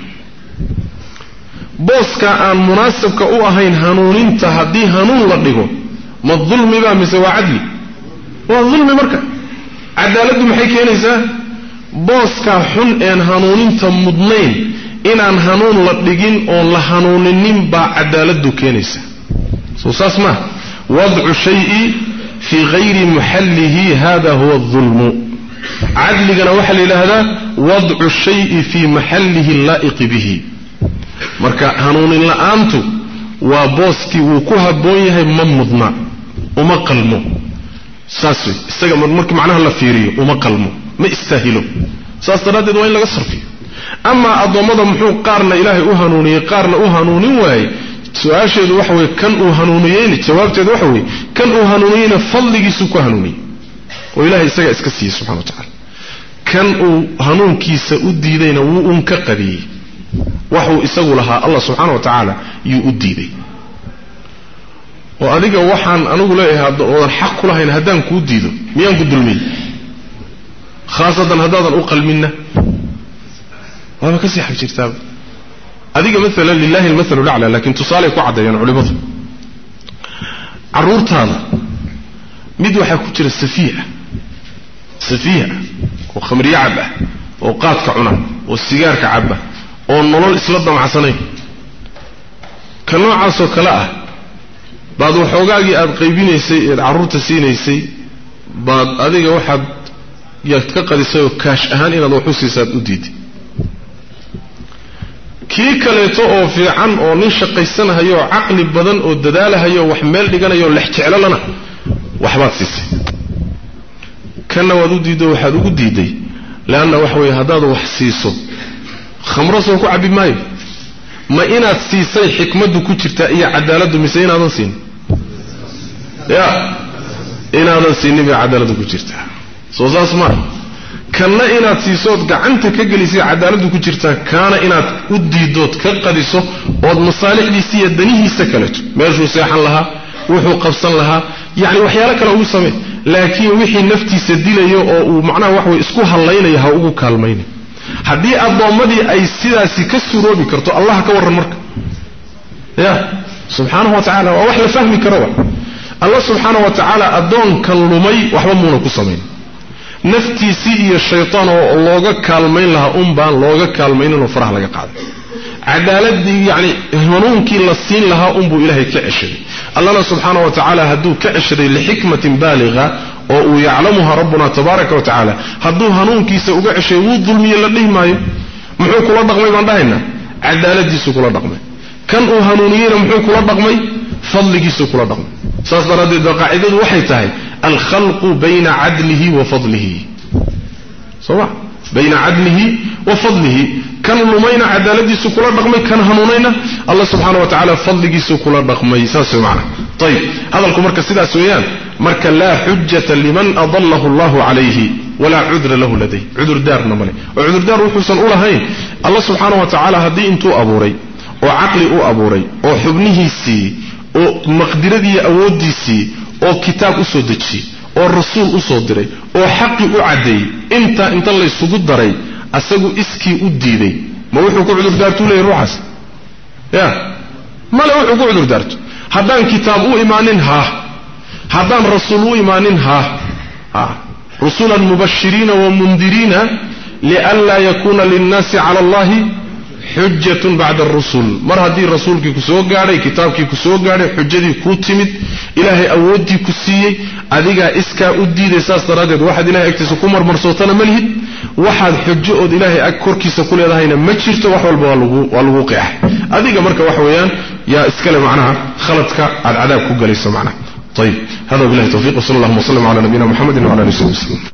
booska aan munaasibka u ahayn hanuuninta haddii hanuun la dhigo ma dulmi baa mise waa cadli waa dulmi marka cadaaladdu maxay keenaysaa booska xun een hanuuninta mudnayn inaan hanuun la dhigin oon la hanuuninin baa cadaaladdu keenaysa soo saas ma wadcu shay'i fii ghayri muxallihi hada huwa adulmu cadligana waxaa la yidhaahdaa wadcu shay'i fii maxallihi laa'iqi bihi marka hanuunin la'aantu waa booskii wuu ku habboon yahay ma mudna uma qalmo saas wey isaga markii macnaha la fiiriyo uma qalmo ma istaahilo saas daraaddeed waa in laga sarfiyo amaa addoommada muxuu qaarna ilaahay u hanuuniyey qaarna u hanuunin waayey su-aasheedu waxa weye kan uu hanuuniyeyna jawaabteedu waxa weye kan uu hanuuniyeyna fadligiisuu ku hanuuniyey oo ilahay isagaa iska siiyey subxana wa tacala kan uu hanuunkiisa u diidayna wuu un ka qadiyey waxuu isagu lahaa allah subxaana wa tacaala yuu u diiday oo adiga waxaan anigu leeyahay oodan xaq ku lahayn haddaan kuu diido miyaan ku dulmiy khaasatan haddaadan u qalminna waaba ka sii xag jirtaaba adiga maalan lilahi almathalu lacla laakiin tusaaley ku caddeeyaan culimmadu carruurtaada mid waxaa ku jira safiiha oo khamriye cab ah oo qaadka cuna oo sigaarka caba oo nolol isla damacsanayn ka noocaasoo kale ah baad waxoogaagii aad qaybinaysay eed carruurta siinaysay baad adiga waxaad yaad ka qadisay oo kaash ahaan inaad wax u siisaad u diiday kii kaleeto oo fiican oo nin shaqaysanahayo oo caqli badan oo dadaalahayo wax meel dhiganayo lex jeclolana waxbaad siisay kana waad u diiday waxaad ugu diiday laana wax weeye haddaad wax siiso khamro soo ku cabi maayo ma inaad siisay xikmadu ku jirta iyo cadaaladdu mise inaadan siin ya inaadan siin bay cadaaladdu ku jirta soo saas ma kana inaad siisood gacanta ka gelisay cadaaladdu ku jirta kaana inaad u diidood ka qadiso ood masaalixdiisa iyo danihiisa kaleeto meeshuu seexan lahaa wuxuu qabsan lahaa yani waxyaalo kale ugu samee laakiin wixii naftiisa dilayo oo uu macnaha wax way isku hallaynayo ha ugu kaalmayna haddii addoommadii ay sidaasi ka suroobi karto allah ka warran marka ya subxaanahu wa tacaala waa wax la fahmi karo wa allah subxaanahu wa tacaala addoonkan lumay waxba muuna ku samayn naftiisii iyo shaytaan oo looga kaalmayn lahaa baan looga kaalmayninoo faraha laga qaaday cadaaladii yani hanuunkii la siin lahaa buu ilaahay ka ceshaday allahna subxaanahu wa tacaala hadduu ka ceshaday lixikmatin baaliga oo uu yaclamuha rabbuna tabaaraka wa tacaala hadduu hanuunkiisa uga ceshay wuu dulmiye la dhihi maayo muxuu kula dhaqmay baan dhahaynaa cadaaladiisuu kula dhaqmay kan uu hanuuniyeyna muxuu kula dhaqmay fadligiisuu kula dhaqmay saas daraaddeed baa qaacidadu waxay tahay alkhalqu bayna cadlihi wa fadlihi soma bayna cadlihi wa fadlihi kan lumayna cadaaladiisu kula dhaqmay kan hanuunayna allah subxaana wa tacaala fadligiisu kula dhaqmay saas way macna ayib hadalku marka sidaas weeyaan marka laa xujata liman adallahu allahu calayhi walaa cudra lahu laday cudurdaarna male oo cudurdaar wuxuusan u lahayn allah subxaana wa tacaala haddii intuu abuuray oo caqli u abuuray oo xubnihiisii oo maqdiradii awooddiisii oo kitaab u soo dejiyey oo rasuul u soo diray oo xaqi u caddeeyey inta laysugu daray asagu iskii u diiday ma wuxuu ku cudurdaartuu leeyahy ruuxaas ya male wuxuu ku cudurdaarto haddaan kitaab u imaanin haddaan rasuul u imaanin rusulan mubashiriina wamundiriina lianlaa yakuuna linnaasi cala allahi xujatun bacda arusul mar haddii rasuulkii ku soo gaadhay kitaabkii ku soo gaadhay xujadii kuu timid ilaahay awooddii ku siiyey adigaa iskaa u diiday saas daraaddeed waxaad ilahay agtiisa ku marmarsootana ma lihid waxaad xujo ood ilaahay ag korkiisa ku leedahayna ma jirto wax walba waa lagu qeexay adiga marka waxa weeyaan yaa iskale macnaha khaladka aad cadaab ku galayso macnaha ayib hada billahi tawfiiq wa sallallahu wa sallam ala nabiyina muhammadin wa ala alihi wa sahbihi